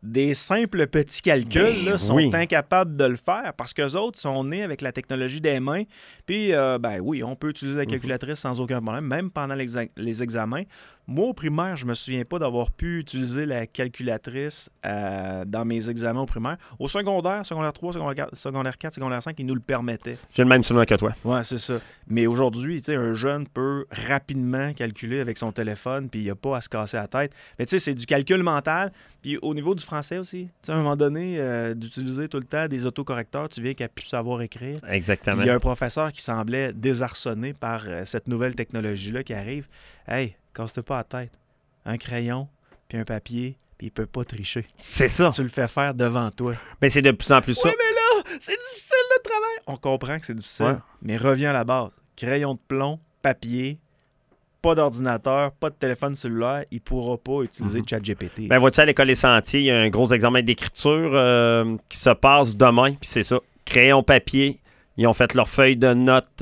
des simples petits calculs là, sont incapables de le faire parce qu'eux autres sont nés avec la technologie des mains. Puis, oui, on peut utiliser la calculatrice sans aucun problème, même pendant les examens. Moi, au primaire, je me souviens pas d'avoir pu utiliser la calculatrice dans mes examens au primaire. Au secondaire, secondaire 3, secondaire 4, secondaire 5, ils nous le permettaient. J'ai le même souvenir que toi. Ouais, c'est ça. Mais aujourd'hui, tu sais, un jeune peut rapidement calculer avec son téléphone, puis il n'y a pas à se casser la tête. Mais tu sais, c'est du calcul mental. Puis au niveau du français aussi, tu sais, à un moment donné, d'utiliser tout le temps des autocorrecteurs, tu viens qu'à plus savoir écrire. Exactement. Il y a un professeur qui semblait désarçonné par cette nouvelle technologie-là qui arrive. Hey, casse-toi pas la tête. Un crayon, puis un papier, puis il peut pas tricher. C'est ça. Tu le fais faire devant toi. Mais c'est de plus en plus ça. Oui, mais là, c'est difficile de travailler. On comprend que c'est difficile, mais reviens à la base. Crayon de plomb, papier, pas d'ordinateur, pas de téléphone cellulaire, il pourra pas utiliser ChatGPT. Ben, vois-tu, à l'École des Sentiers, il y a un gros examen d'écriture qui se passe demain, puis c'est ça. Crayon, papier, ils ont fait leur feuille de notes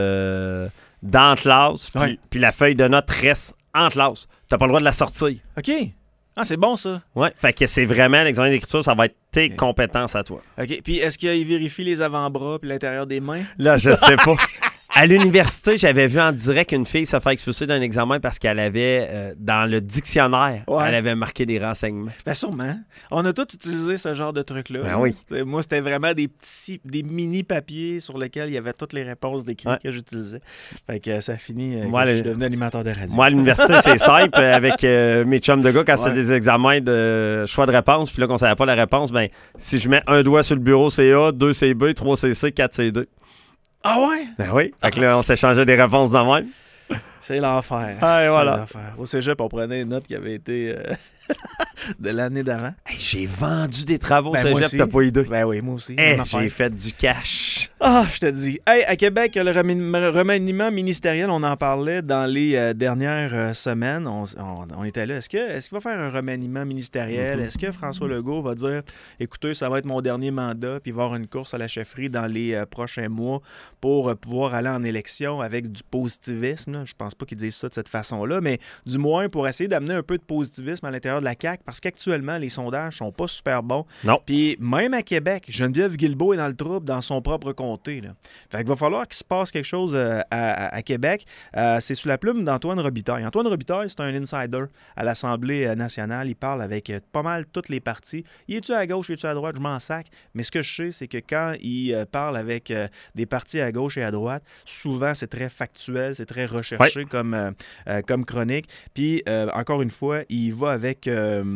dans la classe, puis la feuille de notes reste en classe. T'as pas le droit de la sortir. OK. Ah, c'est bon, ça. Ouais, fait que c'est vraiment l'examen d'écriture, ça va être tes compétences à toi. OK. Puis est-ce qu'il vérifie les avant-bras puis l'intérieur des mains? Là, je sais pas. À l'université, j'avais vu en direct une fille se faire expulser d'un examen parce qu'elle avait, dans le dictionnaire, elle avait marqué des renseignements. Bien, sûrement. On a tous utilisé ce genre de truc-là. Ben oui. Moi, c'était vraiment des mini-papiers sur lesquels il y avait toutes les réponses d'écrit que j'utilisais. Fait que ça finit que je suis devenu animateur de radio. Moi, à l'université, c'est simple. Avec mes chums de gars, quand c'est des examens de choix de réponse, puis là, qu'on ne savait pas la réponse, ben si je mets un doigt sur le bureau, c'est A, 2 c'est B, 3 c'est C, 4 c'est D. Ah ouais? Ben oui. Fait que là, on s'échangeait des réponses dans le même. C'est l'enfer. Ah, et voilà. Au cégep, on prenait une note qui avait été de l'année d'avant. Hey, j'ai vendu des travaux au cégep, t'as pas idée. Ben oui, moi aussi. J'ai fait du cash. Ah, je te dis. Hey, à Québec, le remaniement ministériel, on en parlait dans les dernières semaines. On était là. Est-ce qu'il va faire un remaniement ministériel? Est-ce que François Legault va dire, écoutez, ça va être mon dernier mandat, puis il va y avoir une course à la chefferie dans les prochains mois pour pouvoir aller en élection avec du positivisme? Là. Je pense pas qu'ils disent ça de cette façon-là, mais du moins pour essayer d'amener un peu de positivisme à l'intérieur de la CAQ, parce qu'actuellement, les sondages sont pas super bons. Non. Puis même à Québec, Geneviève Guilbeault est dans le trouble dans son propre comté. Là. Fait qu'il va falloir qu'il se passe quelque chose à Québec. C'est sous la plume d'Antoine Robitaille. Antoine Robitaille, c'est un insider à l'Assemblée nationale. Il parle avec pas mal toutes les partis. Il est-tu à gauche, il est-tu à droite? Je m'en sac. Mais ce que je sais, c'est que quand il parle avec des partis à gauche et à droite, souvent, c'est très factuel, c'est très recherché comme chronique. Puis, encore une fois, il va avec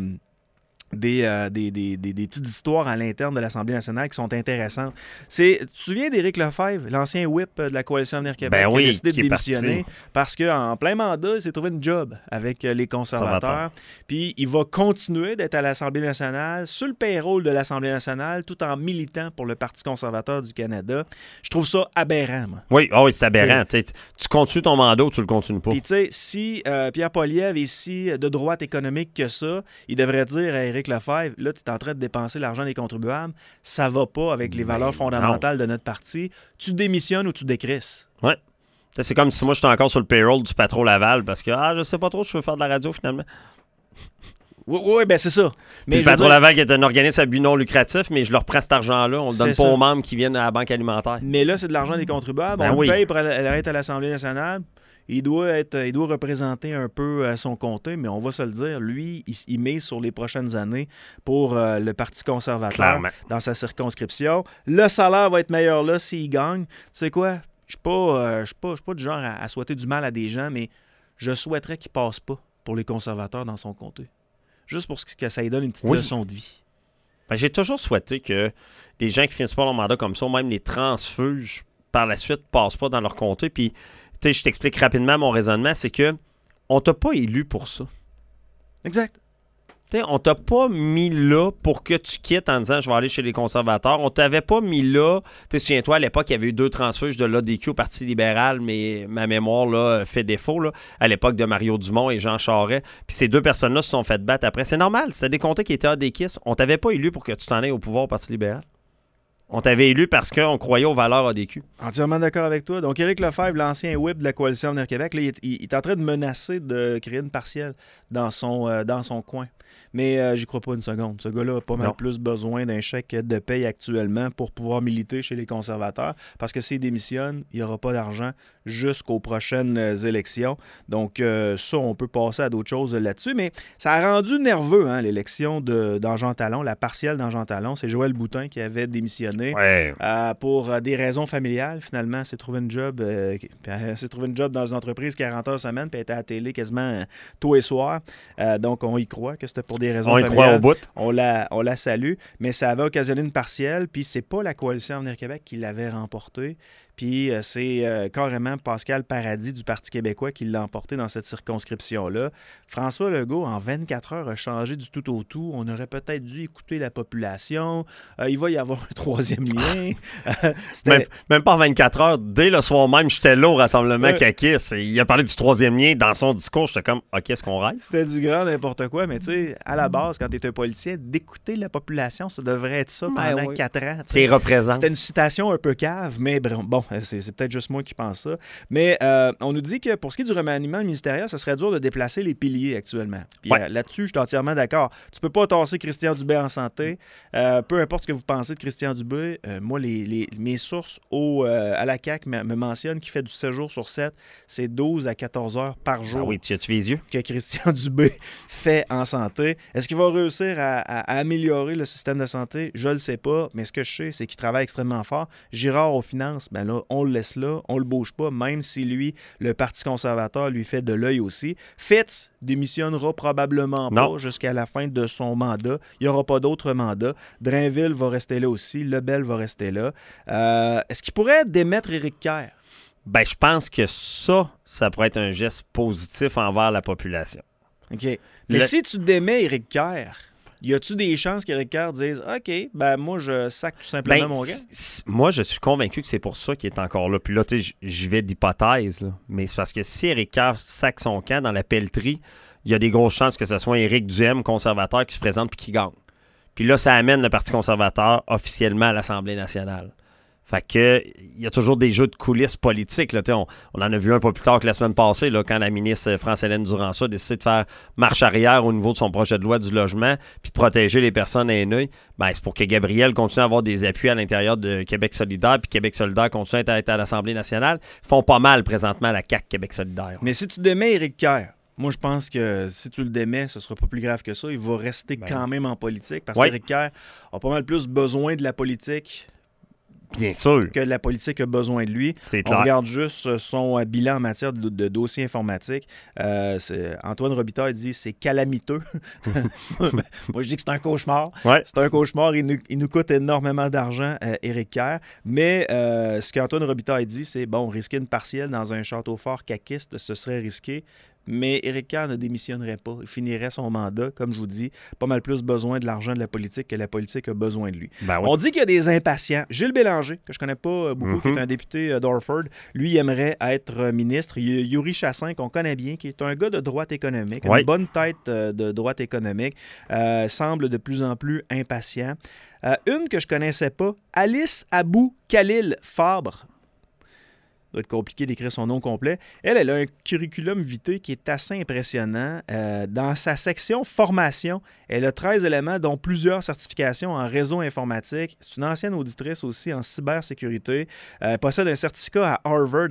des petites histoires à l'interne de l'Assemblée nationale qui sont intéressantes. Tu te souviens d'Éric Lefebvre, l'ancien whip de la Coalition Avenir Québec, qui a décidé de démissionner parce qu'en plein mandat, il s'est trouvé une job avec les conservateurs. Puis il va continuer d'être à l'Assemblée nationale, sur le payroll de l'Assemblée nationale, tout en militant pour le Parti conservateur du Canada. Je trouve ça aberrant, moi. Oui, c'est aberrant. Tu continues ton mandat ou tu le continues pas. Puis tu sais, si Pierre Poilievre est si de droite économique que ça, il devrait dire à Éric Lefebvre, là, tu es en train de dépenser l'argent des contribuables, ça va pas avec les valeurs fondamentales de notre parti. Tu démissionnes ou tu décrisses. Oui. C'est comme si moi, j'étais encore sur le payroll du patron Laval parce que, je sais pas trop, je veux faire de la radio finalement. Oui, ben c'est ça. Mais le patron Laval qui est un organisme à but non lucratif, mais je leur prends cet argent-là, on le donne pas aux membres qui viennent à la banque alimentaire. Mais là, c'est de l'argent des contribuables. On le paye pour aller être à l'Assemblée nationale. Il doit représenter un peu son comté, mais on va se le dire, lui, il mise sur les prochaines années pour le Parti conservateur dans sa circonscription. Le salaire va être meilleur là s'il gagne. Tu sais quoi? Je suis pas du genre à souhaiter du mal à des gens, mais je souhaiterais qu'il passe pas pour les conservateurs dans son comté. Juste pour que ça lui donne une petite leçon de vie. Ben, j'ai toujours souhaité que des gens qui finissent pas leur mandat comme ça, ou même les transfuges, par la suite, passent pas dans leur comté. Puis, je t'explique rapidement mon raisonnement, c'est que on t'a pas élu pour ça. Exact. On t'a pas mis là pour que tu quittes en disant « je vais aller chez les conservateurs ». On t'avait pas mis là. Souviens-toi, à l'époque, il y avait eu 2 transfuges de l'ADQ au Parti libéral, mais ma mémoire là, fait défaut. Là, à l'époque de Mario Dumont et Jean Charest. Puis ces 2 personnes-là se sont fait battre après. C'est normal, c'était des comtés qui étaient ADQistes. On t'avait pas élu pour que tu t'en ailles au pouvoir au Parti libéral. On t'avait élu parce qu'on croyait aux valeurs ADQ. Entièrement d'accord avec toi. Donc, Éric Lefebvre, l'ancien whip de la Coalition Avenir Québec, là, il est en train de menacer de créer une partielle dans son coin. Mais j'y crois pas une seconde. Ce gars-là a pas mal plus besoin d'un chèque de paye actuellement pour pouvoir militer chez les conservateurs. Parce que s'il démissionne, il n'y aura pas d'argent jusqu'aux prochaines élections. Donc, ça, on peut passer à d'autres choses là-dessus. Mais ça a rendu nerveux, hein, l'élection d'Jean Talon, la partielle d'Jean Talon. C'est Joël Boutin qui avait démissionné pour des raisons familiales. Finalement, elle s'est trouvé une job dans une entreprise 40 heures semaine, puis elle était à la télé quasiment tous les soirs. Donc, on y croit que c'était pour des raisons familiales. On y croit au bout. On la salue, mais ça avait occasionné une partielle, puis c'est pas la Coalition Avenir Québec qui l'avait remportée. Puis c'est carrément Pascal Paradis du Parti québécois qui l'a emporté dans cette circonscription-là. François Legault, en 24 heures, a changé du tout au tout. On aurait peut-être dû écouter la population. Il va y avoir un troisième lien. Même pas en 24 heures. Dès le soir même, j'étais là au rassemblement Kakis. Il a parlé du troisième lien dans son discours. J'étais comme, OK, est-ce qu'on rêve? C'était du grand n'importe quoi. Mais tu sais, à la base, quand tu es un politicien, d'écouter la population, ça devrait être ça pendant 4 ans. C'est représente. C'était une citation un peu cave, mais bon, c'est peut-être juste moi qui pense ça. Mais on nous dit que pour ce qui est du remaniement ministériel, ça serait dur de déplacer les piliers actuellement. Puis là-dessus, je suis entièrement d'accord. Tu peux pas tasser Christian Dubé en santé. Peu importe ce que vous pensez de Christian Dubé, moi, mes sources à la CAQ me mentionnent qu'il fait du 7 jours sur 7. C'est 12 à 14 heures par jour. Ah oui, tu as-tu les yeux? Que Christian Dubé fait en santé. Est-ce qu'il va réussir à améliorer le système de santé? Je le sais pas, mais ce que je sais, c'est qu'il travaille extrêmement fort. Girard aux finances, ben là, on le laisse là, on le bouge pas, même si lui, le Parti conservateur, lui fait de l'œil aussi. Fitz démissionnera probablement pas jusqu'à la fin de son mandat. Il n'y aura pas d'autres mandats. Drainville va rester là aussi. Lebel va rester là. Est-ce qu'il pourrait démettre Éric Kerr? Ben, je pense que ça pourrait être un geste positif envers la population. OK. Mais si tu démets Éric Kerr, y a-tu des chances qu'Éric Kerr dise « OK, ben moi, je sac tout simplement mon gars? » Moi, je suis convaincu que c'est pour ça qu'il est encore là. Puis là, tu sais, je vais d'hypothèse, là. Mais c'est parce que si Éric Kerr sac son camp dans la pelleterie, il y a des grosses chances que ce soit Éric Duhem, conservateur, qui se présente puis qui gagne. Puis là, ça amène le Parti conservateur officiellement à l'Assemblée nationale. Fait que il y a toujours des jeux de coulisses politiques. Là. On en a vu un peu plus tard que la semaine passée, là, quand la ministre France-Hélène Duranceau a décidé de faire marche arrière au niveau de son projet de loi du logement puis de protéger les personnes aînées. Ben, c'est pour que Gabriel continue à avoir des appuis à l'intérieur de Québec solidaire puis Québec solidaire continue à être à l'Assemblée nationale. Ils font pas mal présentement à la CAQ Québec solidaire. Mais si tu démets Éric Kerr, moi, je pense que si tu le démets, ce ne sera pas plus grave que ça. Il va rester quand même en politique parce qu'Éric Kerr a pas mal plus besoin de la politique. Bien sûr. Que la politique a besoin de lui. C'est clair. On regarde juste son bilan en matière de dossiers informatiques. Antoine Robitaille dit c'est calamiteux. Moi, je dis que c'est un cauchemar. Ouais. C'est un cauchemar. Il nous coûte énormément d'argent, Éric Kerr. Mais ce qu'Antoine Robitaille dit, c'est bon, risquer une partielle dans un château fort caquiste, ce serait risqué. Mais Éric Kerr ne démissionnerait pas. Il finirait son mandat, comme je vous dis, pas mal plus besoin de l'argent de la politique que la politique a besoin de lui. Ben oui. On dit qu'il y a des impatients. Gilles Bélanger, que je connais pas beaucoup, qui est un député d'Orford, lui, il aimerait être ministre. Il y a Yuri Chassin, qu'on connaît bien, qui est un gars de droite économique, une bonne tête de droite économique, semble de plus en plus impatient. Une que je connaissais pas, Alice Abou Khalil Fabre. Ça doit être compliqué d'écrire son nom complet. Elle a un curriculum vitae qui est assez impressionnant. Dans sa section formation, elle a 13 éléments, dont plusieurs certifications en réseau informatique. C'est une ancienne auditrice aussi en cybersécurité. Elle possède un certificat à Harvard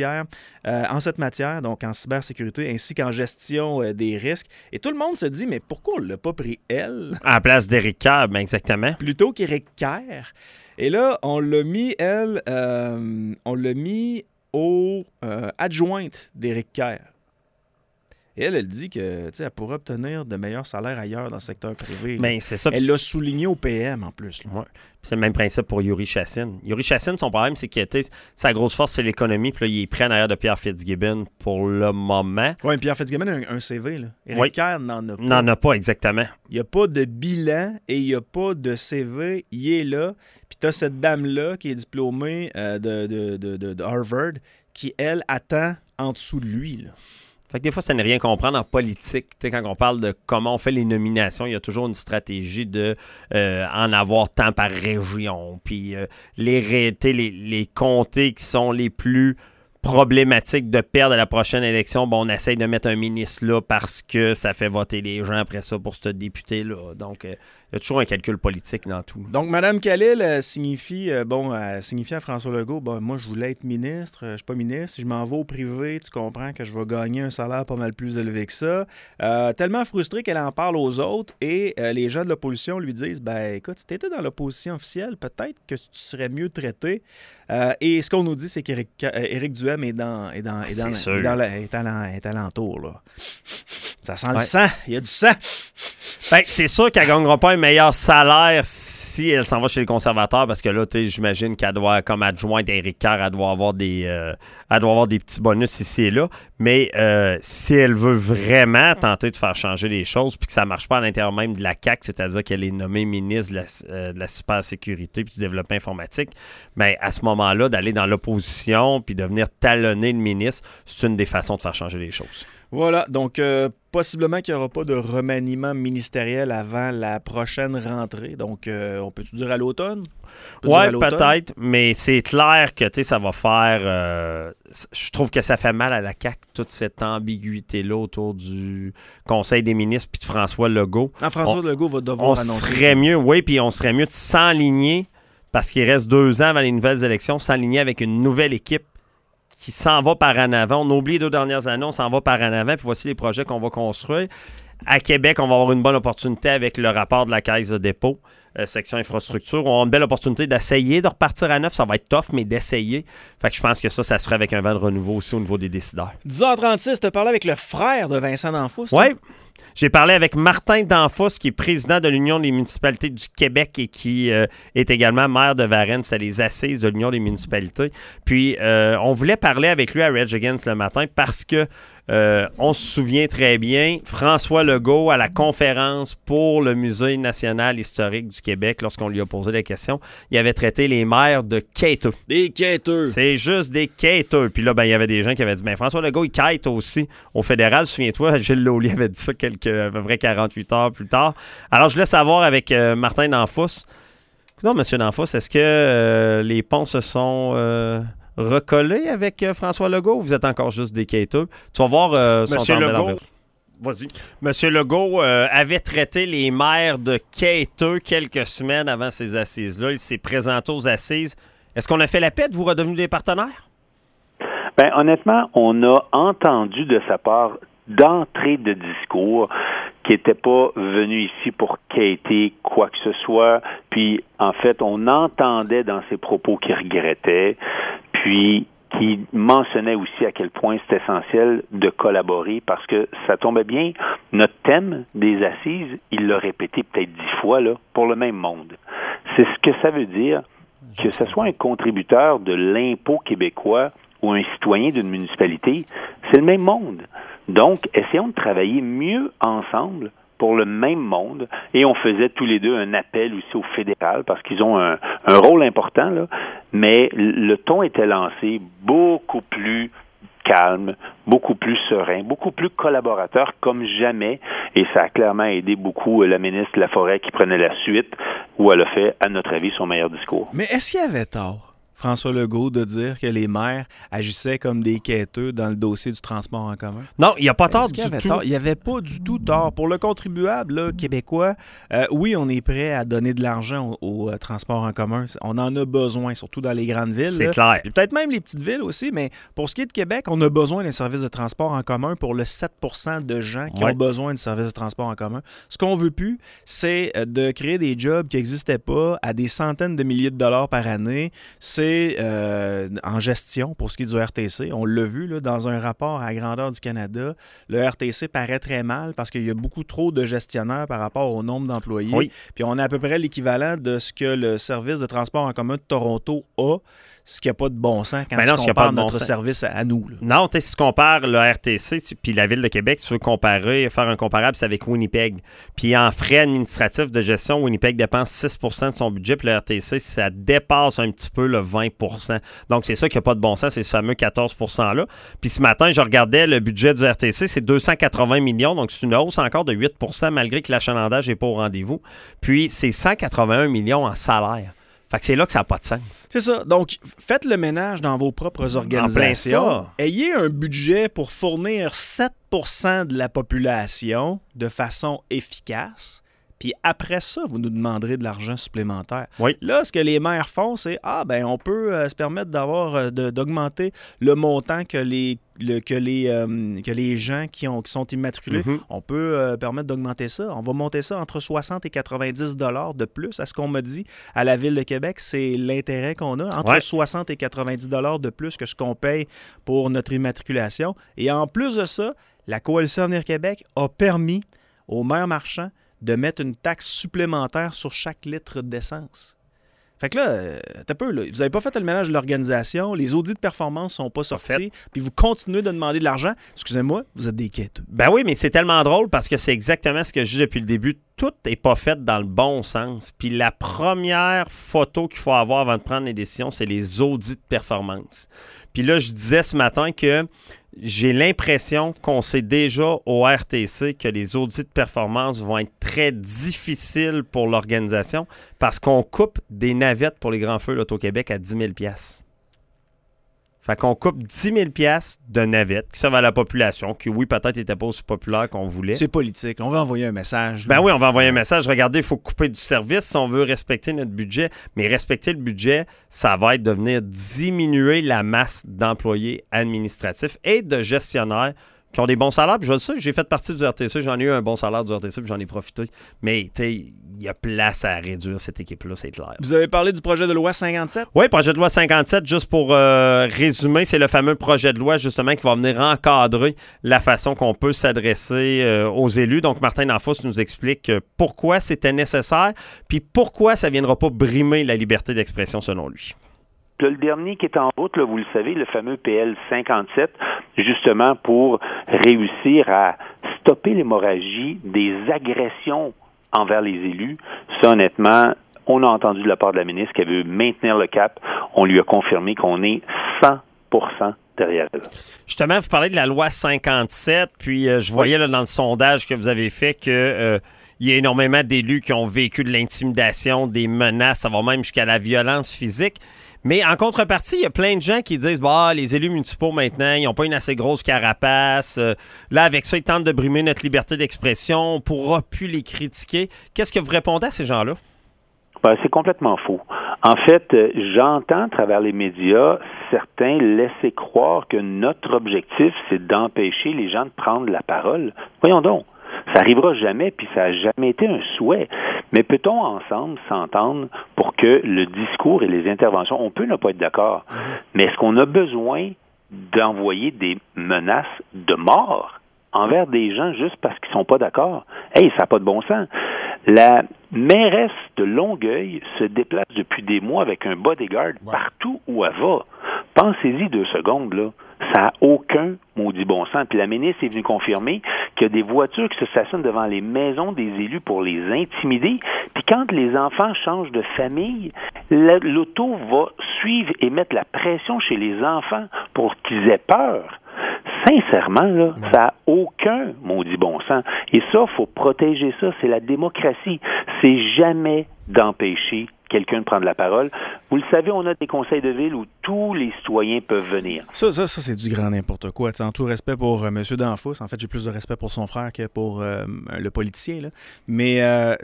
en cette matière, donc en cybersécurité, ainsi qu'en gestion des risques. Et tout le monde se dit, mais pourquoi on ne l'a pas pris elle? À la place d'Éric Kerr, ben exactement. Plutôt qu'Éric Kerr. Et là, on l'a mis, aux adjointes d'Éric Kerr. Et elle dit que elle pourrait obtenir de meilleurs salaires ailleurs dans le secteur privé. Mais c'est ça. Elle l'a souligné au PM en plus. Ouais. C'est le même principe pour Yuri Chassin. Yuri Chassin, son problème, c'est que sa grosse force, c'est l'économie. Puis là, il est prêt en arrière de Pierre Fitzgibbon pour le moment. Oui, Pierre Fitzgibbon a un CV. Là. Éric Kerr n'en a pas. N'en a pas, exactement. Il n'y a pas de bilan et il n'y a pas de CV. Il est là. Puis tu as cette dame-là qui est diplômée de Harvard qui, elle, attend en dessous de lui. Là. Fait que des fois, ça n'est rien comprendre en politique. Tu sais, quand on parle de comment on fait les nominations, il y a toujours une stratégie de en avoir tant par région. Puis les comtés qui sont les plus problématiques de perdre à la prochaine élection, on essaye de mettre un ministre là parce que ça fait voter les gens après ça pour ce député-là. Donc, il y a toujours un calcul politique dans tout. Donc, Mme Khalil signifie à François Legault, moi, je voulais être ministre, je suis pas ministre. Si je m'en vais au privé, tu comprends que je vais gagner un salaire pas mal plus élevé que ça. Tellement frustrée qu'elle en parle aux autres et les gens de l'opposition lui disent, écoute, si tu étais dans l'opposition officielle, peut-être que tu serais mieux traité. Et ce qu'on nous dit, c'est qu'Éric Duhem est alentour, là. Ça sent le sang. Il y a du sang. C'est sûr qu'elle ne gagnera pas un meilleur salaire si elle s'en va chez les conservateurs parce que là, j'imagine qu'elle doit, comme adjointe d'Éric Kerr, elle doit avoir des petits bonus ici et là. Mais si elle veut vraiment tenter de faire changer les choses puis que ça ne marche pas à l'intérieur même de la CAQ, c'est-à-dire qu'elle est nommée ministre de la cybersécurité puis du développement informatique, à ce moment-là, d'aller dans l'opposition puis de venir talonner le ministre, c'est une des façons de faire changer les choses. Voilà, donc possiblement qu'il n'y aura pas de remaniement ministériel avant la prochaine rentrée. Donc, on peut-tu dire à l'automne? Oui, peut-être, mais c'est clair que ça va faire... je trouve que ça fait mal à la CAQ, toute cette ambiguïté-là autour du Conseil des ministres puis de François Legault. François Legault va devoir annoncer. On serait mieux de s'enligner, parce qu'il reste 2 ans avant les nouvelles élections, s'enligner avec une nouvelle équipe qui s'en va par en avant. On oublie les 2 dernières années, on s'en va par en avant, puis voici les projets qu'on va construire. À Québec, on va avoir une bonne opportunité avec le rapport de la Caisse de dépôt, section infrastructure. On a une belle opportunité d'essayer de repartir à neuf. Ça va être tough, mais d'essayer. Fait que je pense que ça se ferait avec un vent de renouveau aussi au niveau des décideurs. 10h36, tu as parlé avec le frère de Vincent D'Anfous. Oui. J'ai parlé avec Martin D'Anfous, qui est président de l'Union des municipalités du Québec et qui est également maire de Varennes. C'est les assises de l'Union des municipalités. Puis, on voulait parler avec lui à Rage Against le matin parce que on se souvient très bien, François Legault, à la conférence pour le Musée national historique du Québec, lorsqu'on lui a posé la question, il avait traité les maires de quêteux. Des quêteux. C'est juste des quêteux. Puis là, il y avait des gens qui avaient dit, François Legault, il quête aussi au fédéral. Souviens-toi, Gilles Laulier avait dit ça à peu près 48 heures plus tard. Alors, je voulais savoir avec Martin D'Anfous. Non, M. D'Anfous, est-ce que les ponts se sont... recollés avec François Legault ou vous êtes encore juste des quêteux? Tu vas voir son temps Legault. Vas-y. M. Legault avait traité les maires de quêteux quelques semaines avant ces assises-là. Il s'est présenté aux assises. Est-ce qu'on a fait la paix de vous redevenir des partenaires? Honnêtement, on a entendu de sa part d'entrée de discours qui n'était pas venu ici pour quêter quoi que ce soit. Puis, en fait, on entendait dans ses propos qu'il regrettait, puis qui mentionnait aussi à quel point c'est essentiel de collaborer parce que ça tombait bien. Notre thème des assises, il l'a répété peut-être 10 fois, là, pour le même monde. C'est ce que ça veut dire que ce soit un contributeur de l'impôt québécois ou un citoyen d'une municipalité, c'est le même monde. Donc, essayons de travailler mieux ensemble pour le même monde. Et on faisait tous les deux un appel aussi au fédéral parce qu'ils ont un rôle important, là. Mais le ton était lancé beaucoup plus calme, beaucoup plus serein, beaucoup plus collaborateur comme jamais. Et ça a clairement aidé beaucoup la ministre Laforêt qui prenait la suite où elle a fait, à notre avis, son meilleur discours. Mais est-ce qu'il y avait tort, François Legault, de dire que les maires agissaient comme des quêteux dans le dossier du transport en commun? Non, il n'y a pas tort du tout. Il n'y avait pas du tout tort. Pour le contribuable là, québécois, oui, on est prêt à donner de l'argent au transport en commun. On en a besoin, surtout dans les grandes villes. C'est clair. Puis peut-être même les petites villes aussi, mais pour ce qui est de Québec, on a besoin d'un service de transport en commun pour le 7% de gens qui ont besoin de services de transport en commun. Ce qu'on veut plus, c'est de créer des jobs qui n'existaient pas à des centaines de milliers de dollars par année. C'est en gestion pour ce qui est du RTC. On l'a vu là, dans un rapport à la grandeur du Canada. Le RTC paraît très mal parce qu'il y a beaucoup trop de gestionnaires par rapport au nombre d'employés. Oui. Puis on a à peu près l'équivalent de ce que le service de transport en commun de Toronto a, ce qui n'a pas de bon sens quand tu compares notre service à nous. Là. Non, si tu compares le RTC puis la Ville de Québec, tu veux faire un comparable, c'est avec Winnipeg. Puis en frais administratifs de gestion, Winnipeg dépense 6% de son budget, puis le RTC, ça dépasse un petit peu le 20%. 20 %. Donc, c'est ça qui n'a pas de bon sens, c'est ce fameux 14 %-là. Puis ce matin, je regardais le budget du RTC, c'est 280 millions, donc c'est une hausse encore de 8 % malgré que l'achalandage n'est pas au rendez-vous. Puis, c'est 181 millions en salaire. Fait que c'est là que ça n'a pas de sens. C'est ça. Donc, faites le ménage dans vos propres organisations. Ayez un budget pour fournir 7 % de la population de façon efficace. Puis après ça, vous nous demanderez de l'argent supplémentaire. Oui. Là, ce que les maires font, c'est on peut se permettre d'augmenter le montant que les gens qui sont immatriculés, on peut permettre d'augmenter ça. On va monter ça entre 60 et 90 $ de plus. À ce qu'on m'a dit à la Ville de Québec, c'est l'intérêt qu'on a. Entre 60 et 90 $ de plus que ce qu'on paye pour notre immatriculation. Et en plus de ça, la Coalition Avenir Québec a permis aux maires marchands de mettre une taxe supplémentaire sur chaque litre d'essence. Fait que là, vous n'avez pas fait le ménage de l'organisation, les audits de performance sont pas sortis, puis vous continuez de demander de l'argent. Excusez-moi, vous êtes des quêteux. Ben oui, mais c'est tellement drôle parce que c'est exactement ce que je dis depuis le début. Tout n'est pas fait dans le bon sens. Puis la première photo qu'il faut avoir avant de prendre les décisions, c'est les audits de performance. Puis là, je disais ce matin que j'ai l'impression qu'on sait déjà au RTC que les audits de performance vont être très difficiles pour l'organisation parce qu'on coupe des navettes pour les grands feux l'Auto-Québec à 10 000 $. Fait qu'on coupe 10 000 $ de navettes qui servent à la population, qui, oui, peut-être n'étaient pas aussi populaires qu'on voulait. C'est politique. On va envoyer un message. Ben oui, on va envoyer un message. Regardez, il faut couper du service si on veut respecter notre budget. Mais respecter le budget, ça va être de venir diminuer la masse d'employés administratifs et de gestionnaires qui ont des bons salaires. Puis je le sais, j'ai fait partie du RTC, j'en ai eu un bon salaire du RTC, puis j'en ai profité. Mais, tu sais, il y a place à réduire cette équipe-là, c'est clair. Vous avez parlé du projet de loi 57? Oui, projet de loi 57, juste pour résumer, c'est le fameux projet de loi, justement, qui va venir encadrer la façon qu'on peut s'adresser aux élus. Donc, Martin Danfous nous explique pourquoi c'était nécessaire, puis pourquoi ça ne viendra pas brimer la liberté d'expression, selon lui. Le dernier qui est en route, là, vous le savez, le fameux PL 57, justement pour réussir à stopper l'hémorragie des agressions envers les élus. Ça, honnêtement, on a entendu de la part de la ministre qu'elle veut maintenir le cap. On lui a confirmé qu'on est 100% derrière elle. Justement, vous parlez de la loi 57, puis je voyais là, dans le sondage que vous avez fait que il y a énormément d'élus qui ont vécu de l'intimidation, des menaces, ça va même jusqu'à la violence physique. Mais en contrepartie, il y a plein de gens qui disent les élus municipaux maintenant, ils n'ont pas une assez grosse carapace. Là, avec ça, ils tentent de brimer notre liberté d'expression. On ne pourra plus les critiquer. Qu'est-ce que vous répondez à ces gens-là? Ben, c'est complètement faux. En fait, j'entends à travers les médias certains laisser croire que notre objectif, c'est d'empêcher les gens de prendre la parole. Voyons donc. Ça n'arrivera jamais, puis ça n'a jamais été un souhait. Mais peut-on ensemble s'entendre pour que le discours et les interventions, on peut ne pas être d'accord, mais est-ce qu'on a besoin d'envoyer des menaces de mort envers des gens juste parce qu'ils sont pas d'accord? Hey, ça n'a pas de bon sens. La mairesse de Longueuil se déplace depuis des mois avec un bodyguard partout où elle va. Pensez-y 2 secondes, là. Ça n'a aucun maudit bon sens. Puis la ministre est venue confirmer qu'il y a des voitures qui se stationnent devant les maisons des élus pour les intimider. Puis quand les enfants changent de famille, l'auto va suivre et mettre la pression chez les enfants pour qu'ils aient peur. Sincèrement, là, ça n'a aucun maudit bon sens. Et ça, il faut protéger ça. C'est la démocratie. C'est jamais d'empêcher quelqu'un de prendre la parole. Vous le savez, on a des conseils de ville où tous les citoyens peuvent venir. Ça c'est du grand n'importe quoi. T'sais, en tout respect pour M. Danfous, en fait, j'ai plus de respect pour son frère que pour le politicien. Là. Mais,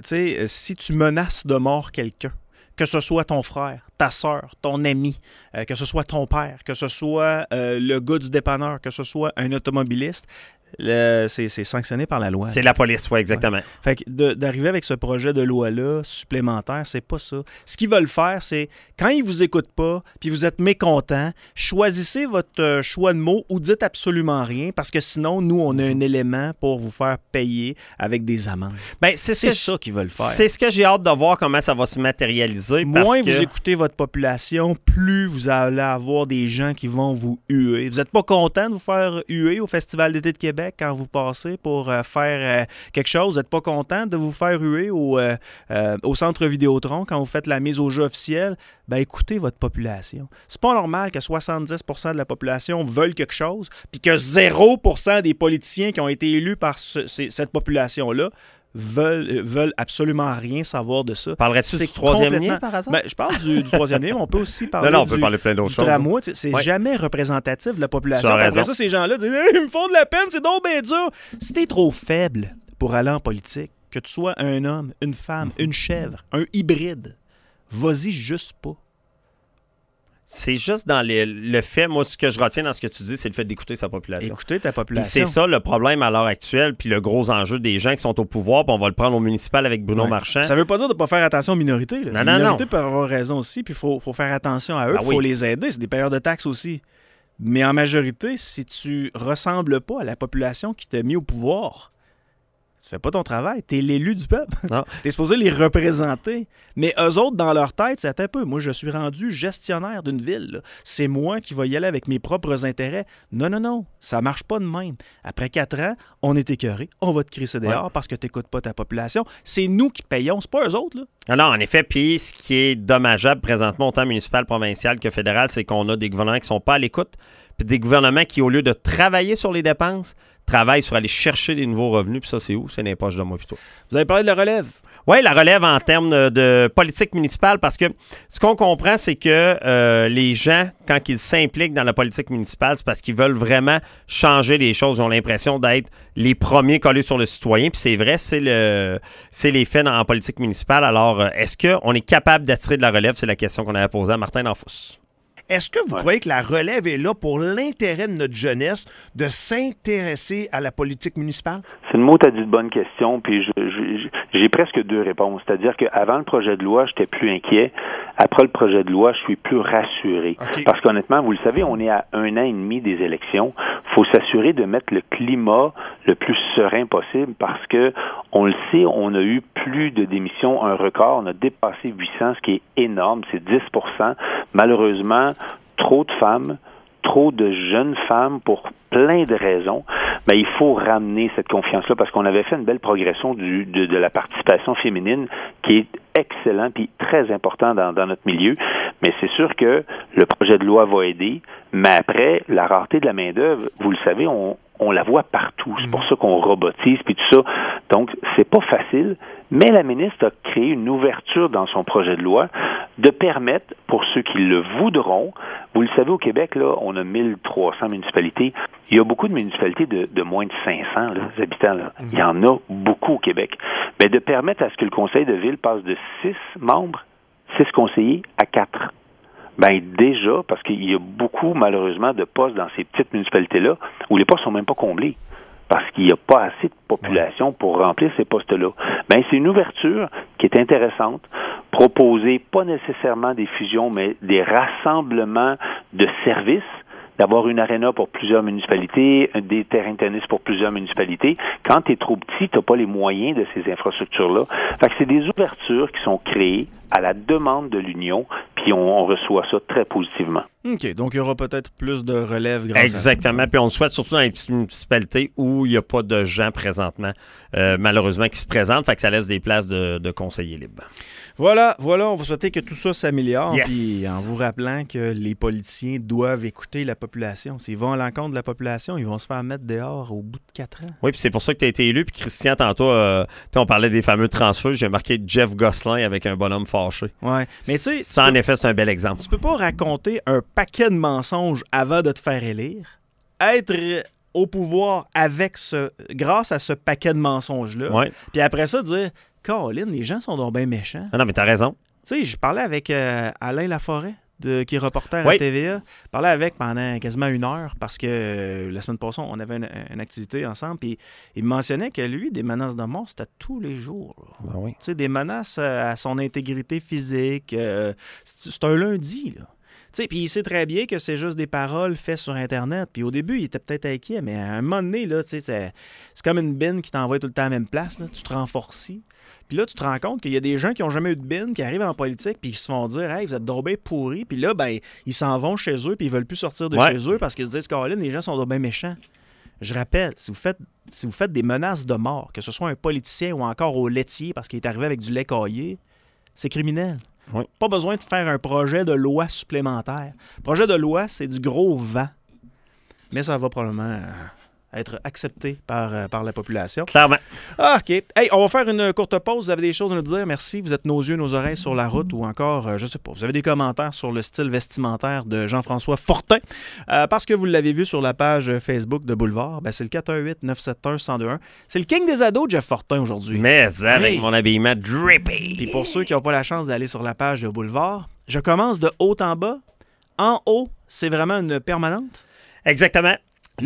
si tu menaces de mort quelqu'un, que ce soit ton frère, ta sœur, ton ami, que ce soit ton père, que ce soit le gars du dépanneur, que ce soit un automobiliste, c'est sanctionné par la loi. C'est la police, oui, exactement. Ouais. Fait que d'arriver avec ce projet de loi-là supplémentaire, c'est pas ça. Ce qu'ils veulent faire, c'est quand ils vous écoutent pas, puis vous êtes mécontent, choisissez votre choix de mots ou dites absolument rien, parce que sinon, nous, on a un élément pour vous faire payer avec des amendes. Ben, c'est ça qu'ils veulent faire. C'est ce que j'ai hâte de voir comment ça va se matérialiser. Moins vous écoutez votre population, plus vous allez avoir des gens qui vont vous huer. Vous n'êtes pas content de vous faire huer au Festival d'été de Québec? Québec quand vous passez pour faire quelque chose, vous n'êtes pas content de vous faire huer au centre Vidéotron quand vous faites la mise au jeu officielle, ben écoutez votre population. C'est pas normal que 70% de la population veulent quelque chose, puis que 0% des politiciens qui ont été élus par cette population-là veulent absolument rien savoir de ça. Parlerais-tu du troisième lien, par hasard? Ben, je parle du troisième lien, mais on peut aussi parler on peut parler plein d'autres choses. tramway. C'est jamais représentatif de la population. Après ça, ces gens-là disent « Ils me font de la peine, c'est donc bien dur! » Si t'es trop faible pour aller en politique, que tu sois un homme, une femme, une chèvre, un hybride, vas-y juste pas. C'est juste dans le fait, moi, ce que je retiens dans ce que tu dis, c'est le fait d'écouter sa population. Écouter ta population. Puis c'est ça le problème à l'heure actuelle, puis le gros enjeu des gens qui sont au pouvoir, puis on va le prendre au municipal avec Bruno Marchand. Ça veut pas dire de pas faire attention aux minorités. Là. Les minorités peuvent avoir raison aussi, puis il faut faire attention à eux, il faut les aider, c'est des payeurs de taxes aussi. Mais en majorité, si tu ressembles pas à la population qui t'a mis au pouvoir, tu fais pas ton travail, t'es l'élu du peuple. T'es supposé les représenter. Mais eux autres, dans leur tête, c'est un peu. Moi, je suis rendu gestionnaire d'une ville. Là. C'est moi qui vais y aller avec mes propres intérêts. Non. Ça marche pas de même. Après 4 ans, on est écœuré. On va te crisser dehors parce que t'écoutes pas ta population. C'est nous qui payons, c'est pas eux autres. Là. Non, en effet. Puis ce qui est dommageable présentement, autant municipal, provincial que fédéral, c'est qu'on a des gouvernements qui sont pas à l'écoute. Puis des gouvernements qui, au lieu de travailler sur les dépenses, travaillent sur aller chercher des nouveaux revenus. Puis ça, c'est où? C'est dans les poches de moi plutôt. Vous avez parlé de la relève? Oui, la relève en termes de politique municipale, parce que ce qu'on comprend, c'est que les gens, quand ils s'impliquent dans la politique municipale, c'est parce qu'ils veulent vraiment changer les choses. Ils ont l'impression d'être les premiers collés sur le citoyen. Puis c'est vrai, c'est les faits en politique municipale. Alors, est-ce qu'on est capable d'attirer de la relève? C'est la question qu'on avait posée à Martin Danfous. Est-ce que vous croyez que la relève est là pour l'intérêt de notre jeunesse de s'intéresser à la politique municipale? C'est une mot-à-dit bonne question, puis j'ai presque 2 réponses. C'est-à-dire qu'avant le projet de loi, j'étais plus inquiet. Après le projet de loi, je suis plus rassuré. Okay. Parce qu'honnêtement, vous le savez, on est à 1 an et demi des élections. Il faut s'assurer de mettre le climat le plus serein possible parce que, on le sait, on a eu plus de démissions, un record. On a dépassé 800, ce qui est énorme. C'est 10%. Malheureusement, trop de femmes, trop de jeunes femmes pour plein de raisons, mais il faut ramener cette confiance-là parce qu'on avait fait une belle progression de la participation féminine qui est excellent puis très important dans notre milieu. Mais c'est sûr que le projet de loi va aider, mais après, la rareté de la main-d'œuvre, vous le savez, on la voit partout. C'est pour ça qu'on robotise puis tout ça. Donc, c'est pas facile, mais la ministre a créé une ouverture dans son projet de loi de permettre, pour ceux qui le voudront, vous le savez, au Québec, là, on a 1300 municipalités. Il y a beaucoup de municipalités de moins de 500 habitants. Là. Il y en a beaucoup au Québec. Mais de permettre à ce que le conseil de ville passe de 6 membres, 6 conseillers, à 4. Ben déjà, parce qu'il y a beaucoup, malheureusement, de postes dans ces petites municipalités-là où les postes sont même pas comblés parce qu'il n'y a pas assez de population pour remplir ces postes-là. Ben c'est une ouverture qui est intéressante. Proposer pas nécessairement des fusions, mais des rassemblements de services, d'avoir une aréna pour plusieurs municipalités, des terrains de tennis pour plusieurs municipalités. Quand tu es trop petit, tu n'as pas les moyens de ces infrastructures-là. Fait que c'est des ouvertures qui sont créées à la demande de l'Union, puis on reçoit ça très positivement. OK, donc il y aura peut-être plus de relève grâce Exactement, à ça. Puis on le souhaite surtout dans les petites municipalités où il n'y a pas de gens présentement, malheureusement, qui se présentent, fait que ça laisse des places de conseillers libres. Voilà, on vous souhaite que tout ça s'améliore, yes. Puis en vous rappelant que les politiciens doivent écouter la population. S'ils vont à l'encontre de la population, ils vont se faire mettre dehors au bout de 4 ans. Oui, puis c'est pour ça que tu as été élu, puis Christian, tantôt, on parlait des fameux transferts, j'ai marqué Jeff Gosselin avec un bonhomme fâché. Ouais, mais tu sais... Ça, en effet, c'est un bel exemple. Tu peux pas raconter un paquet de mensonges avant de te faire élire, être au pouvoir grâce à ce paquet de mensonges-là, ouais. Puis après ça, dire... Caroline, les gens sont donc bien méchants. Non, mais t'as raison. Tu sais, je parlais avec Alain Laforêt, qui est reporter oui. à TVA. Je parlais avec pendant quasiment 1 heure parce que la semaine passée, on avait une activité ensemble. Puis il me mentionnait que lui, des menaces de mort, c'était tous les jours. Ben oui. Tu sais, des menaces à son intégrité physique. C'est un lundi, là. Puis il sait très bien que c'est juste des paroles faites sur Internet. Puis au début, il était peut-être inquiet, mais à un moment donné, là, c'est comme une bine qui t'envoie tout le temps à la même place. Là. Tu te renforcis. Puis là, tu te rends compte qu'il y a des gens qui n'ont jamais eu de bine, qui arrivent en politique, puis qui se font dire « Hey, vous êtes donc bien pourris. » Puis là, ben, ils s'en vont chez eux, puis ils veulent plus sortir de chez eux parce qu'ils se disent « Caroline, les gens sont donc bien méchants. » Je rappelle, si vous faites des menaces de mort, que ce soit un politicien ou encore au laitier parce qu'il est arrivé avec du lait caillé, c'est criminel. Oui. Pas besoin de faire un projet de loi supplémentaire. Projet de loi, c'est du gros vent. Mais ça va probablement être accepté par la population. Clairement. Ah, OK. Hey, on va faire une courte pause. Vous avez des choses à nous dire. Merci. Vous êtes nos yeux, nos oreilles sur la route ou encore, je sais pas, vous avez des commentaires sur le style vestimentaire de Jean-François Fortin. Parce que vous l'avez vu sur la page Facebook de Boulevard, c'est le 418-971-1021. C'est le king des ados, Jeff Fortin, aujourd'hui. Mais avec Hey. mon habillement drippy. Puis pour ceux qui n'ont pas la chance d'aller sur la page de Boulevard, je commence de haut en bas. En haut, c'est vraiment une permanente. Exactement.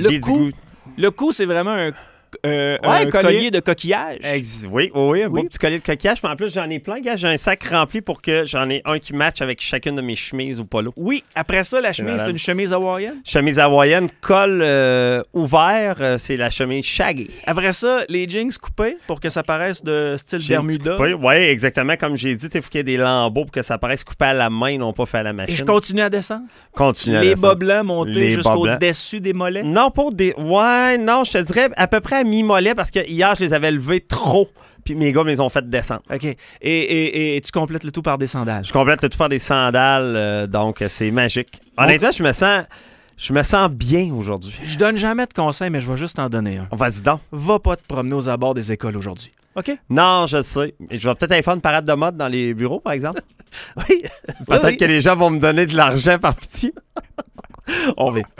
Le cou, c'est vraiment un collier de coquillage. Oui, un beau petit collier de coquillage. Puis en plus, j'en ai plein, gars. J'ai un sac rempli pour que j'en ai un qui matche avec chacune de mes chemises ou polos. Oui, après ça, la chemise, c'est une chemise hawaïenne. Chemise hawaïenne, col ouvert, c'est la chemise shaggy. Après ça, les jeans coupés pour que ça paraisse de style Bermuda. Oui, exactement. Comme j'ai dit, il faut qu'il y ait des lambeaux pour que ça paraisse coupé à la main, non pas fait à la machine. Et je continue à descendre. Les bas blancs montés Les bas blancs. jusqu'au-dessus des mollets. Non, pas des... Ouais, non, je te dirais à peu près à mi-mollet parce que hier, je les avais levés trop. Puis mes gars me les ont fait descendre. OK. Et tu complètes le tout par des sandales. Je complète le tout par des sandales, donc c'est magique. Honnêtement, je me sens bien aujourd'hui. Je donne jamais de conseils, mais je vais juste en donner un. Vas-y donc. Va pas te promener aux abords des écoles aujourd'hui. OK? Non, je le sais. Et je vais peut-être aller faire une parade de mode dans les bureaux, par exemple. Oui. Peut-être que les gens vont me donner de l'argent par pitié. On va.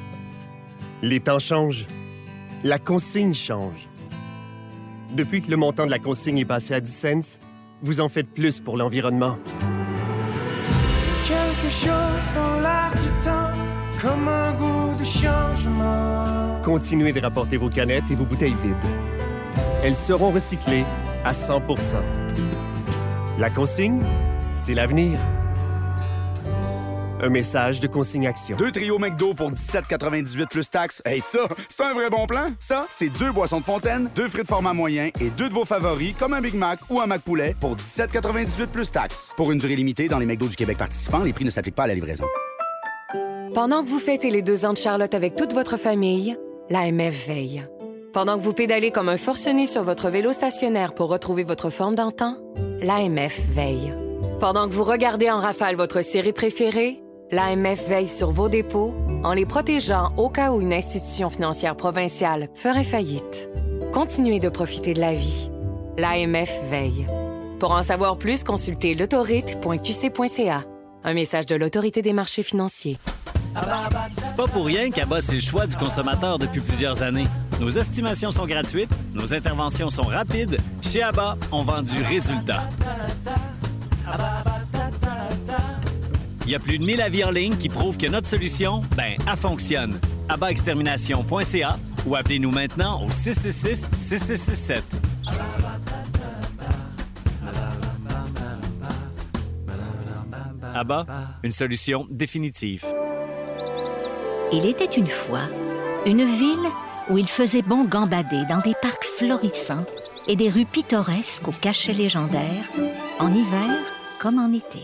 Les temps changent. La consigne change. Depuis que le montant de la consigne est passé à 10 cents, vous en faites plus pour l'environnement. Quelque chose dans l'air du temps, comme un goût de changement. Continuez de rapporter vos canettes et vos bouteilles vides. Elles seront recyclées à 100%. La consigne, c'est l'avenir. Un message de Consigne Action. 2 trios McDo pour 17,98 plus taxes. Hey, ça, c'est un vrai bon plan. Ça, c'est 2 boissons de fontaine, 2 frites format moyen et 2 de vos favoris, comme un Big Mac ou un Mac Poulet, pour 17,98 plus taxes. Pour une durée limitée dans les McDo du Québec participants, les prix ne s'appliquent pas à la livraison. Pendant que vous fêtez les 2 ans de Charlotte avec toute votre famille, l'AMF veille. Pendant que vous pédalez comme un forcené sur votre vélo stationnaire pour retrouver votre forme d'antan, l'AMF veille. Pendant que vous regardez en rafale votre série préférée, l'AMF veille sur vos dépôts en les protégeant au cas où une institution financière provinciale ferait faillite. Continuez de profiter de la vie. L'AMF veille. Pour en savoir plus, consultez l'autorite.qc.ca. Un message de l'Autorité des marchés financiers. C'est pas pour rien qu'ABBA, c'est le choix du consommateur depuis plusieurs années. Nos estimations sont gratuites, nos interventions sont rapides. Chez ABBA, on vend du résultat. Il y a plus de 1000 avis en ligne qui prouvent que notre solution, elle fonctionne. ABBAextermination.ca ou appelez-nous maintenant au 666-6667. ABBA, une solution définitive. Il était une fois une ville où il faisait bon gambader dans des parcs florissants et des rues pittoresques aux cachets légendaires, en hiver comme en été.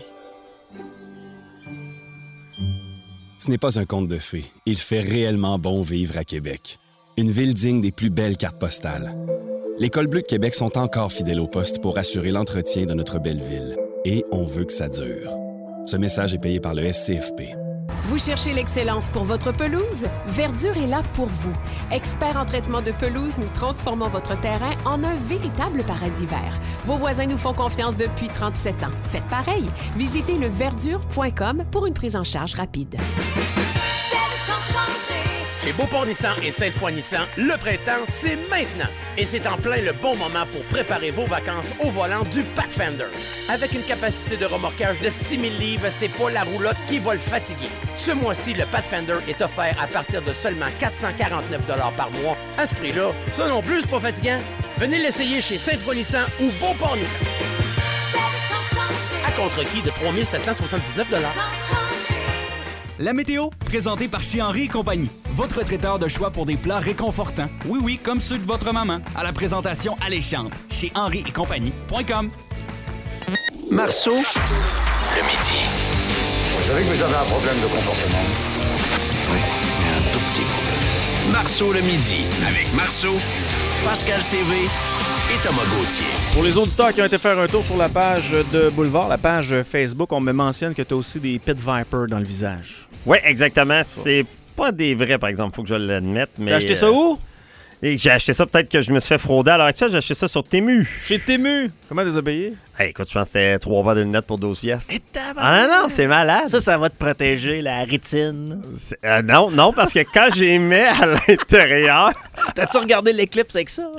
Ce n'est pas un conte de fées. Il fait réellement bon vivre à Québec. Une ville digne des plus belles cartes postales. Les Cols Bleus de Québec sont encore fidèles au poste pour assurer l'entretien de notre belle ville. Et on veut que ça dure. Ce message est payé par le SCFP. Vous cherchez l'excellence pour votre pelouse? Verdure est là pour vous. Experts en traitement de pelouse, nous transformons votre terrain en un véritable paradis vert. Vos voisins nous font confiance depuis 37 ans. Faites pareil. Visitez leverdure.com pour une prise en charge rapide. Chez Beauport Nissan et Sainte-Foy-Nissan, le printemps, c'est maintenant. Et c'est en plein le bon moment pour préparer vos vacances au volant du Pathfinder. Avec une capacité de remorquage de 6000 livres, c'est pas la roulotte qui va le fatiguer. Ce mois-ci, le Pathfinder est offert à partir de seulement 449 $ par mois. À ce prix-là, ça non plus, c'est pas fatigant. Venez l'essayer chez Sainte-Foy-Nissan ou Beauport Nissan. À contre-qui de 3 779 $. La météo, présentée par chez Henry et compagnie. Votre traiteur de choix pour des plats réconfortants. Oui, comme ceux de votre maman. À la présentation alléchante. Chez Henry et compagnie.com. Marceau, le midi. Vous savez que vous avez un problème de comportement. Oui, mais un tout petit problème. Marceau le midi, avec Marceau, Pascal CV et Thomas Gauthier. Pour les auditeurs qui ont été faire un tour sur la page de Boulevard, la page Facebook, on me mentionne que tu as aussi des Pit Viper dans le visage. Oui, exactement. C'est pas des vrais, par exemple, faut que je l'admette. Mais t'as acheté ça où? Et j'ai acheté ça, peut-être que je me suis fait frauder à l'heure actuelle. J'ai acheté ça sur Temu. Chez Temu? Comment t'es payé? Hey, écoute, je pense que c'était 3 balles de lunettes pour 12 piastres. Non, c'est malade. Ça va te protéger la rétine. Non, parce que quand j'ai mis à l'intérieur... T'as-tu regardé l'éclipse avec ça?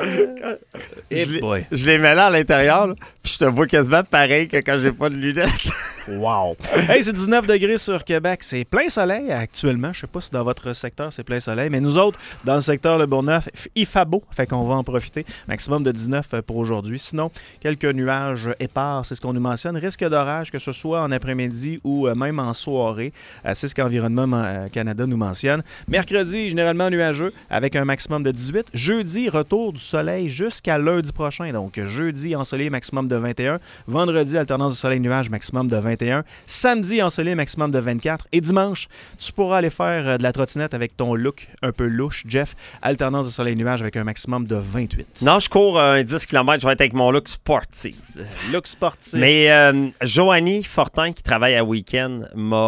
Je les mets là à l'intérieur, là, puis je te vois quasiment pareil que quand j'ai pas de lunettes. Wow! Hey, c'est 19 degrés sur Québec. C'est plein soleil actuellement. Je sais pas si dans votre secteur c'est plein soleil, mais nous autres, dans le secteur Le Bourgneuf, il fait beau. Fait qu'on va en profiter. Maximum de 19 pour aujourd'hui. Sinon, quelques nuages épars, c'est ce qu'on nous mentionne. Risque d'orage, que ce soit en après-midi ou même en soirée. C'est ce qu'Environnement Canada nous mentionne. Mercredi, généralement nuageux, avec un maximum de 18. Jeudi, retour du soleil jusqu'à lundi prochain. Donc, jeudi, ensoleillé, maximum de 21. Vendredi, alternance du soleil-nuage, maximum de 21. Samedi, ensoleillé, maximum de 24. Et dimanche, tu pourras aller faire de la trottinette avec ton look un peu louche, Jeff. Alternance de soleil-nuage avec un maximum de 28. Non, je cours un 10 km, je vais être avec mon look sportif. Look sportif. Mais Joanie Fortin, qui travaille à Week-end,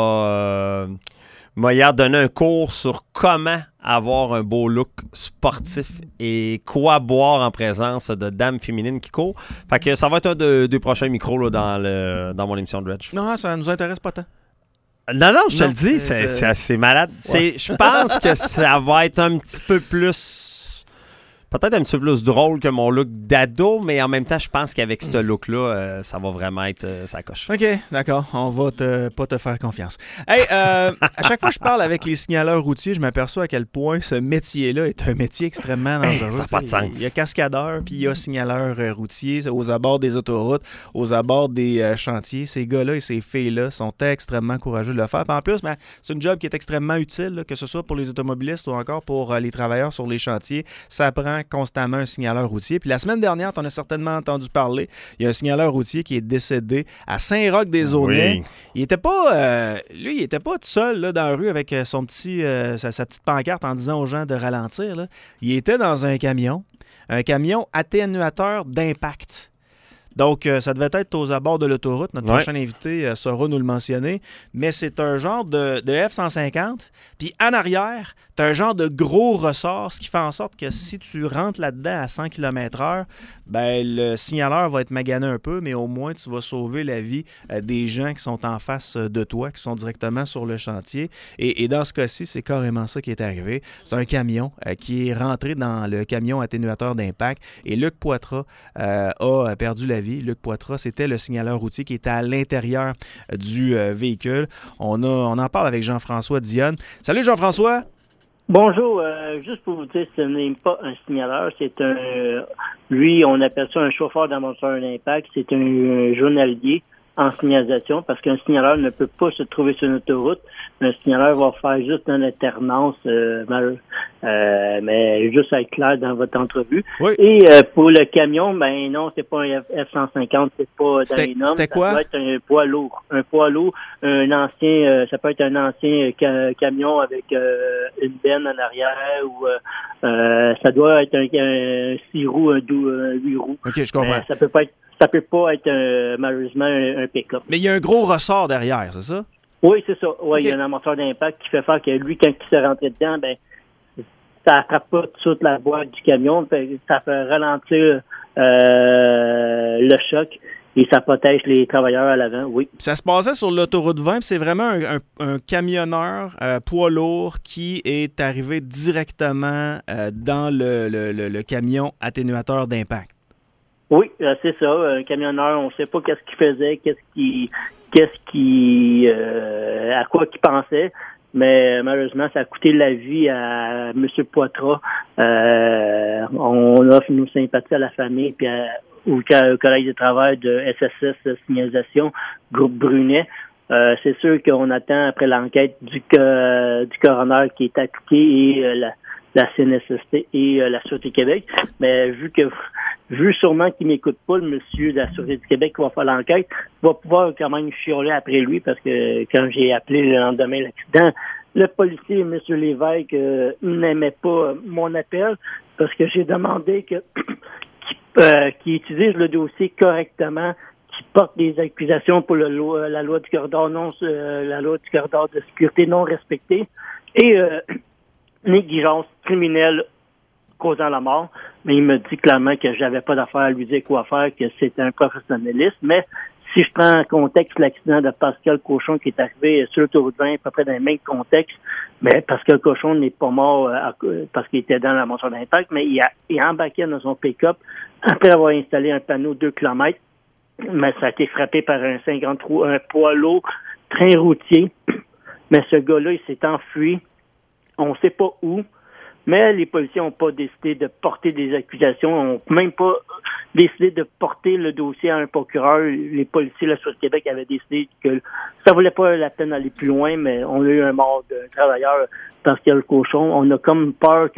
m'a hier donné un cours sur comment avoir un beau look sportif et quoi boire en présence de dames féminines qui courent. Fait que ça va être un des prochains micros là, dans mon émission de Reg. Non, ça nous intéresse pas tant. Non, je te le dis, c'est assez malade. Ouais. Je pense que ça va être un petit peu plus... Peut-être un petit peu plus drôle que mon look d'ado, mais en même temps, je pense qu'avec ce look-là, ça va vraiment être sa coche. OK, d'accord. On va pas te faire confiance. Hey, à chaque fois que je parle avec les signaleurs routiers, je m'aperçois à quel point ce métier-là est un métier extrêmement dangereux. Ça n'a pas de sens. Il y a cascadeur, puis il y a signaleur routier aux abords des autoroutes, aux abords des chantiers. Ces gars-là et ces filles-là sont extrêmement courageux de le faire. Puis en plus, c'est une job qui est extrêmement utile, là, que ce soit pour les automobilistes ou encore pour les travailleurs sur les chantiers. Ça prend constamment un signaleur routier. Puis la semaine dernière, tu en as certainement entendu parler. Il y a un signaleur routier qui est décédé à Saint-Roch-des-Aunais. Oui. Il était pas il était pas tout seul là, dans la rue avec sa petite pancarte en disant aux gens de ralentir. Là. Il était dans un camion atténuateur d'impact. Donc, ça devait être aux abords de l'autoroute. Notre prochain invité saura nous le mentionner. Mais c'est un genre de F-150. Puis en arrière, tu as un genre de gros ressort, ce qui fait en sorte que si tu rentres là-dedans à 100 km/h, ben, le signaleur va être magané un peu, mais au moins, tu vas sauver la vie des gens qui sont en face de toi, qui sont directement sur le chantier. Et dans ce cas-ci, c'est carrément ça qui est arrivé. C'est un camion qui est rentré dans le camion atténuateur d'impact. Et Luc Poitras a perdu la vie. Luc Poitras, c'était le signaleur routier qui était à l'intérieur du véhicule. On en parle avec Jean-François Dionne. Salut Jean-François! Bonjour, juste pour vous dire, ce n'est pas un signaleur, c'est lui, on appelle ça un chauffeur d'amortisseur d'impact, c'est un journalier en signalisation, parce qu'un signaleur ne peut pas se trouver sur une autoroute. Un signaleur va faire juste une alternance, mais juste à être clair dans votre entrevue. Oui. Et pour le camion, ben non, c'est pas un F-150, c'est pas dans les normes. C'était quoi? Ça doit être un poids lourd. Un poids lourd, un ancien, ça peut être un ancien camion avec une benne en arrière ou ça doit être un 6 roues, un 8 roues. OK, je comprends. Ça peut pas être malheureusement un pick-up. Mais il y a un gros ressort derrière, c'est ça? Oui, c'est ça. Oui, okay. Il y a un amortisseur d'impact qui fait faire que lui, quand il s'est rentré dedans, ben ça attrape pas toute la boîte du camion. Ça fait ralentir le choc et ça protège les travailleurs à l'avant, oui. Ça se passait sur l'autoroute 20, c'est vraiment un camionneur poids lourd qui est arrivé directement dans le camion atténuateur d'impact. Oui, c'est ça. Un camionneur, on ne sait pas qu'est-ce qu'il faisait, à quoi qu'il pensait, mais malheureusement, ça a coûté la vie à M. Poitras. On offre nos sympathies à la famille puis au collègue de travail de SSS Signalisation, groupe Brunet. C'est sûr qu'on attend après l'enquête du coroner qui est appliqué et la CNSST et la Sûreté Québec. Mais vu sûrement qu'il m'écoute pas, le monsieur de la Sûreté du Québec qui va faire l'enquête, va pouvoir quand même chialer après lui parce que quand j'ai appelé le lendemain l'accident, le policier, M. Lévesque, n'aimait pas mon appel parce que j'ai demandé qu'il utilise le dossier correctement, qu'il porte des accusations pour la loi du corridor la loi du corridor de sécurité non respectée et négligence criminelle causant la mort. Mais il me dit clairement que j'avais pas d'affaire à lui dire quoi faire, que c'était un professionnaliste. Mais si je prends en contexte l'accident de Pascal Cochon qui est arrivé sur l'autoroute 20, à peu près dans le même contexte, mais Pascal Cochon n'est pas mort parce qu'il était dans la motion d'impact, mais il embarquait dans son pick-up après avoir installé un panneau 2 km, mais ça a été frappé par un poids lourd, train routier. Mais ce gars-là, il s'est enfui. On ne sait pas où. Mais les policiers n'ont pas décidé de porter des accusations, n'ont même pas décidé de porter le dossier à un procureur. Les policiers de la Sûreté du Québec avaient décidé que ça valait pas la peine d'aller plus loin, mais on a eu un mort d'un travailleur, Pascal Cochon. On a comme peur que